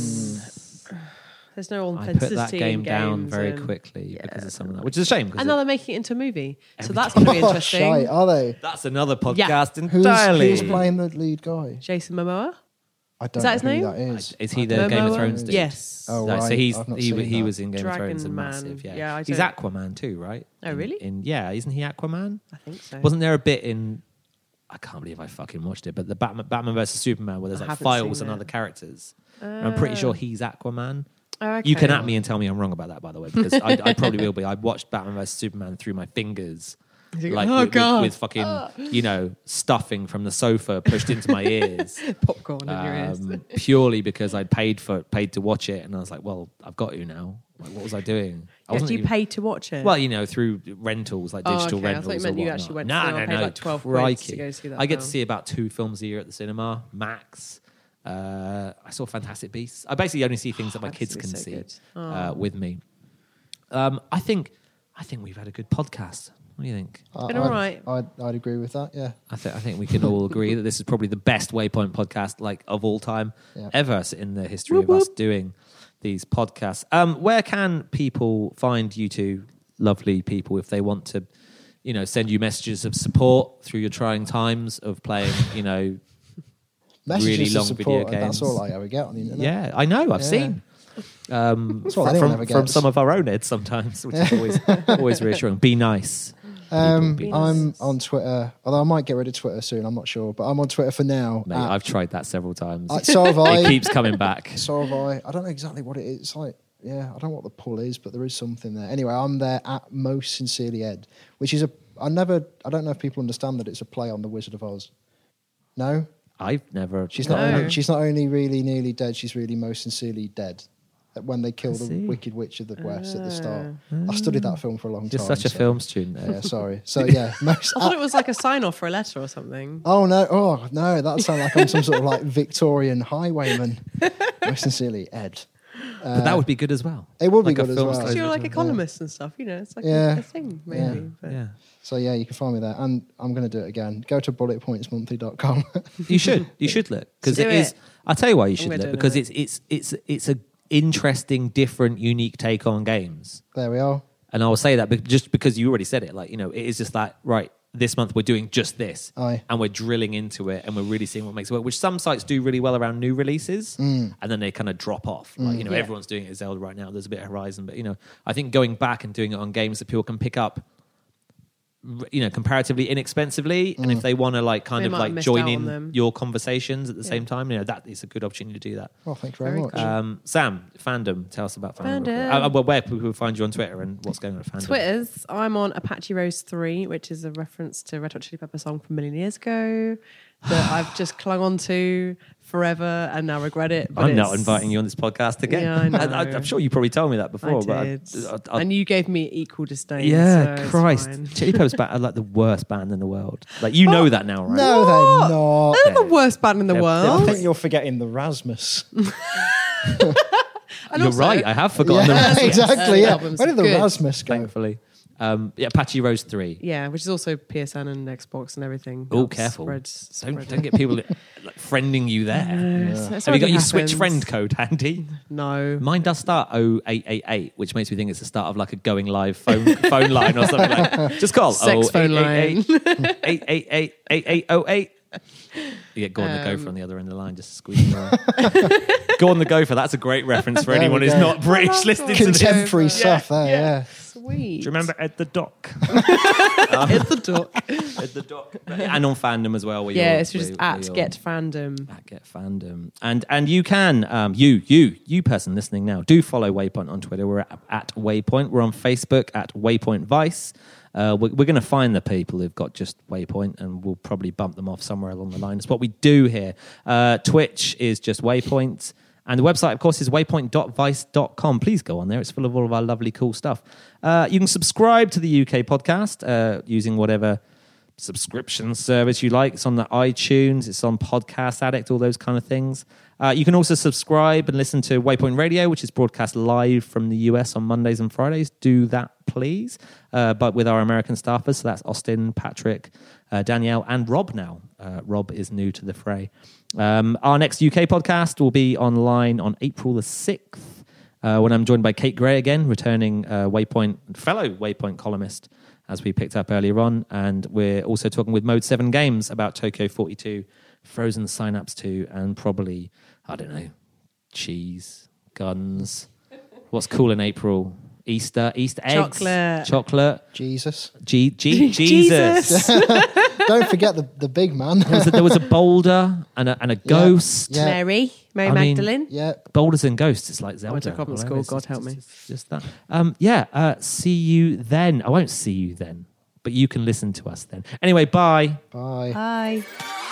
Yes. and there's no I authenticity put that in game down games very and- quickly Yeah. because of some of that, which is a shame. 'cause And now it- they're making it into a movie, so Every that's going to be Oh, interesting. shite, are they? that's another podcast Yeah. Who's, entirely. who's playing the lead guy? Jason Momoa. I don't that know his who name? that is. Is he I the don't Game of know. Thrones dude? Yes. Oh, No, so right. he's I've not he, seen he that. was in Game Dragon of Thrones and Man. massive. Yeah, Yeah, I he's don't- Aquaman too, right? Oh, In- really? In, yeah, isn't he Aquaman? I think so. Wasn't there a bit in? I can't believe I fucking watched it, but the Batman, Batman versus Superman, where there's I like haven't files seen and it. other characters. And I'm pretty Ah. sure he's Aquaman. Oh, You can okay. at me and tell me I'm wrong about that, by the way, because I, I probably will be. I watched Batman versus Superman through my fingers, He's like oh, with, with, God. with fucking you know stuffing from the sofa pushed into my ears. popcorn in your ears. um, purely because I'd paid for paid to watch it, and I was like, "Well, I've got you now." Like, what was I doing? I Yeah, wasn't do you even- pay to watch it? Well, you know, through rentals like Oh, digital okay. I rentals. thought you meant or you whatnot. actually went no, to- no, I paid no, like twelve quid crikey. to go see that I get to film. see about two films a year at the cinema max. Uh, I saw Fantastic Beasts. I basically only see things that my kids can Fantastic see Beasts so good. uh, Oh. with me. Um, I think, I think we've had a good podcast. What do you think? I- Been I'd, all right. I'd, I'd agree with that. Yeah. I, th- I think we can all agree that this is probably the best Waypoint podcast like of all time Yeah. ever in the history of us doing these podcasts. Um, where can people find you two lovely people if they want to, you know, send you messages of support through your trying times of playing, you know, Messages really to long support, video and games? That's all I ever get on the internet. Yeah, I know. I've Yeah. seen. Um, That's all from, anyone from, ever from gets. some of our own heads sometimes, which is always always reassuring. Be nice. Um, People, be I'm nice. on Twitter, although I might get rid of Twitter soon. I'm not sure, but I'm on Twitter for now. Mate, at- I've tried that several times. uh, so have it I. keeps coming back. So have I. I don't know exactly what it is. It's like, yeah, I don't know what the pull is, but there is something there. Anyway, I'm there at Most Sincerely Ed, which is a. I never. I don't know if people understand that it's a play on the Wizard of Oz. No, I've never. she's not. No. Only, she's not only really nearly dead. She's really most sincerely dead. When they kill I the see. Wicked Witch of the West at the start. I studied that film for a long You're time. such a so- film student. Ed. Yeah, sorry. So yeah, most. I thought it was like a sign off for a letter or something. Oh no! Oh no! That sounds like I'm some sort of like Victorian highwayman. Most sincerely, Ed. But that would be good as well. It would be Like a good as film well. study. Because you're like yeah. a columnist and stuff, you know, it's like Yeah. a, a thing, maybe. Yeah. But Yeah, So yeah, you can find me there, and I'm going to do it again. Go to bullet points monthly dot com. you should. You should look because Do it is. it. I'll tell you why you should gonna look do it in a because minute. it's it's it's it's a interesting, different, unique take on games. There we are. And I will say that bec- just because you already said it. Like you know, it is just like right. This month we're doing just this, Aye. and we're drilling into it, and we're really seeing what makes it work. Which some sites do really well around new releases, Mm. and then they kind of drop off. Like you know, Yeah. everyone's doing it at Zelda right now. There's a bit of Horizon, but you know, I think going back and doing it on games that people can pick up you know, comparatively inexpensively, and if they want to like kind They of might have like missed join out on in them. your conversations at the same time, you know, that is a good opportunity to do that. Well, thank you very, Very much. cool. Um, Sam, fandom, tell us about fandom. real quick. Fandom. Uh, well, where people find you on Twitter and what's going on at fandom. Twitters, I'm on Apache Rose three, which is a reference to Red Hot Chili Pepper song from a million years ago that I've just clung on to forever and now regret it. But I'm not it's- inviting you on this podcast again. Yeah, I know. I, I'm sure you probably told me that before. I but did. I, I, I, and you gave me equal disdain. yeah, so it's Christ. fine. Chili Peppers ba- are like the worst band in the world. Like, you know that now, right? No, they're not. They're the worst band in the They're- world. I think you're forgetting the Rasmus. And You're also- right. I have forgotten Yeah, them. exactly. Yeah. albums Where did the good. Rasmus go? Thankfully. Um, yeah, Apache Rose three. Yeah, which is also P S N and Xbox and everything. Oh, Helps careful. Spread, Don't, spread don't get people like, friending you there. Yes, Have that's you already got your Switch happened. friend code handy? No. Mine does start oh eight eight eight, which makes me think it's the start of like a going live phone phone line or something like Just call Sex phone line. eight eight eight eight eight oh eight. You get Gordon the Gopher on the other end of the line, just squeezing around. Gordon the Gopher, that's a great reference for There anyone we who's go. not British listening to this. Do Contemporary stuff there, yeah. Sweet. you remember Ed the Doc? It's the doc. Ed the Doc. And on fandom as well. Where Yeah, you're, it's just where- where at you're- Get Fandom. at Get Fandom. And and you can, um, you, you, you person listening now, do follow Waypoint on Twitter. We're at, at Waypoint. We're on Facebook at Waypoint Vice. Uh, we're we're going to find the people who've got just Waypoint and we'll probably bump them off somewhere along the line. It's what we do here. Uh, Twitch is just Waypoint. And the website, of course, is waypoint dot vice dot com. Please go on there. It's full of all of our lovely, cool stuff. Uh, you can subscribe to the U K podcast uh, using whatever subscription service you like. It's on the iTunes, it's on Podcast Addict, all those kind of things. Uh, you can also subscribe and listen to Waypoint Radio, which is broadcast live from the U S on Mondays and Fridays. Do that, please. Uh, but with our American staffers, so that's Austin, Patrick, uh, Danielle, and Rob now. Uh, Rob is new to the fray. Um, our next U K podcast will be online on April the sixth, uh, when I'm joined by Kate Gray again, returning uh, Waypoint, fellow Waypoint columnist, as we picked up earlier on. And we're also talking with Mode seven Games about Tokyo forty-two, Frozen Synapse two, and probably, I don't know, cheese, guns. What's cool in April? Easter, Easter eggs. Chocolate. Chocolate. Jesus. G- G- Jesus. Don't forget the, the big man. there, was a, there was a boulder and a, and a ghost. Yeah. Mary. Mary I mean- Magdalene. Yeah. Boulders and ghosts. It's like Zelda. went to Cobham or School, whatever. God It's help just- me. It's just that. Um, yeah. Uh, see you then. I won't see you then, but you can listen to us then. Anyway, bye. Bye. Bye.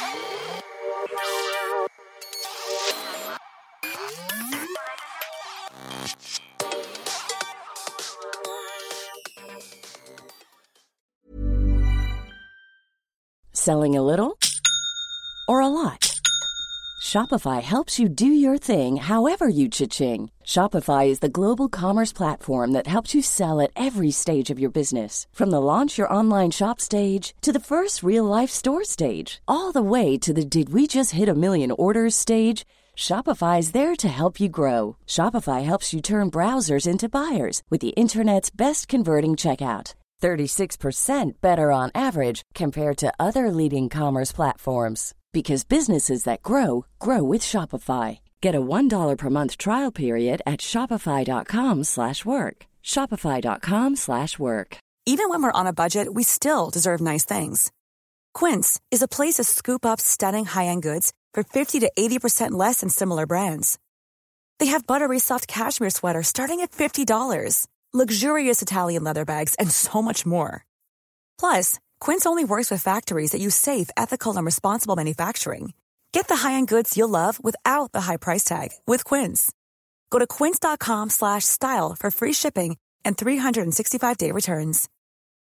Selling a little or a lot? Shopify helps you do your thing however you cha-ching. Shopify is the global commerce platform that helps you sell at every stage of your business. From the launch your online shop stage to the first real life store stage, all the way to the did we just hit a million orders stage. Shopify is there to help you grow. Shopify helps you turn browsers into buyers with the internet's best converting checkout. thirty-six percent better on average compared to other leading commerce platforms. Because businesses that grow, grow with Shopify. Get a one dollar per month trial period at shopify.com slash work. Shopify.com slash work. Even when we're on a budget, we still deserve nice things. Quince is a place to scoop up stunning high-end goods for fifty to eighty percent less than similar brands. They have buttery soft cashmere sweaters starting at fifty dollars, luxurious Italian leather bags, and so much more. Plus, Quince only works with factories that use safe, ethical, and responsible manufacturing. Get the high-end goods you'll love without the high price tag with Quince. Go to quince.com slash style for free shipping and three sixty-five day returns.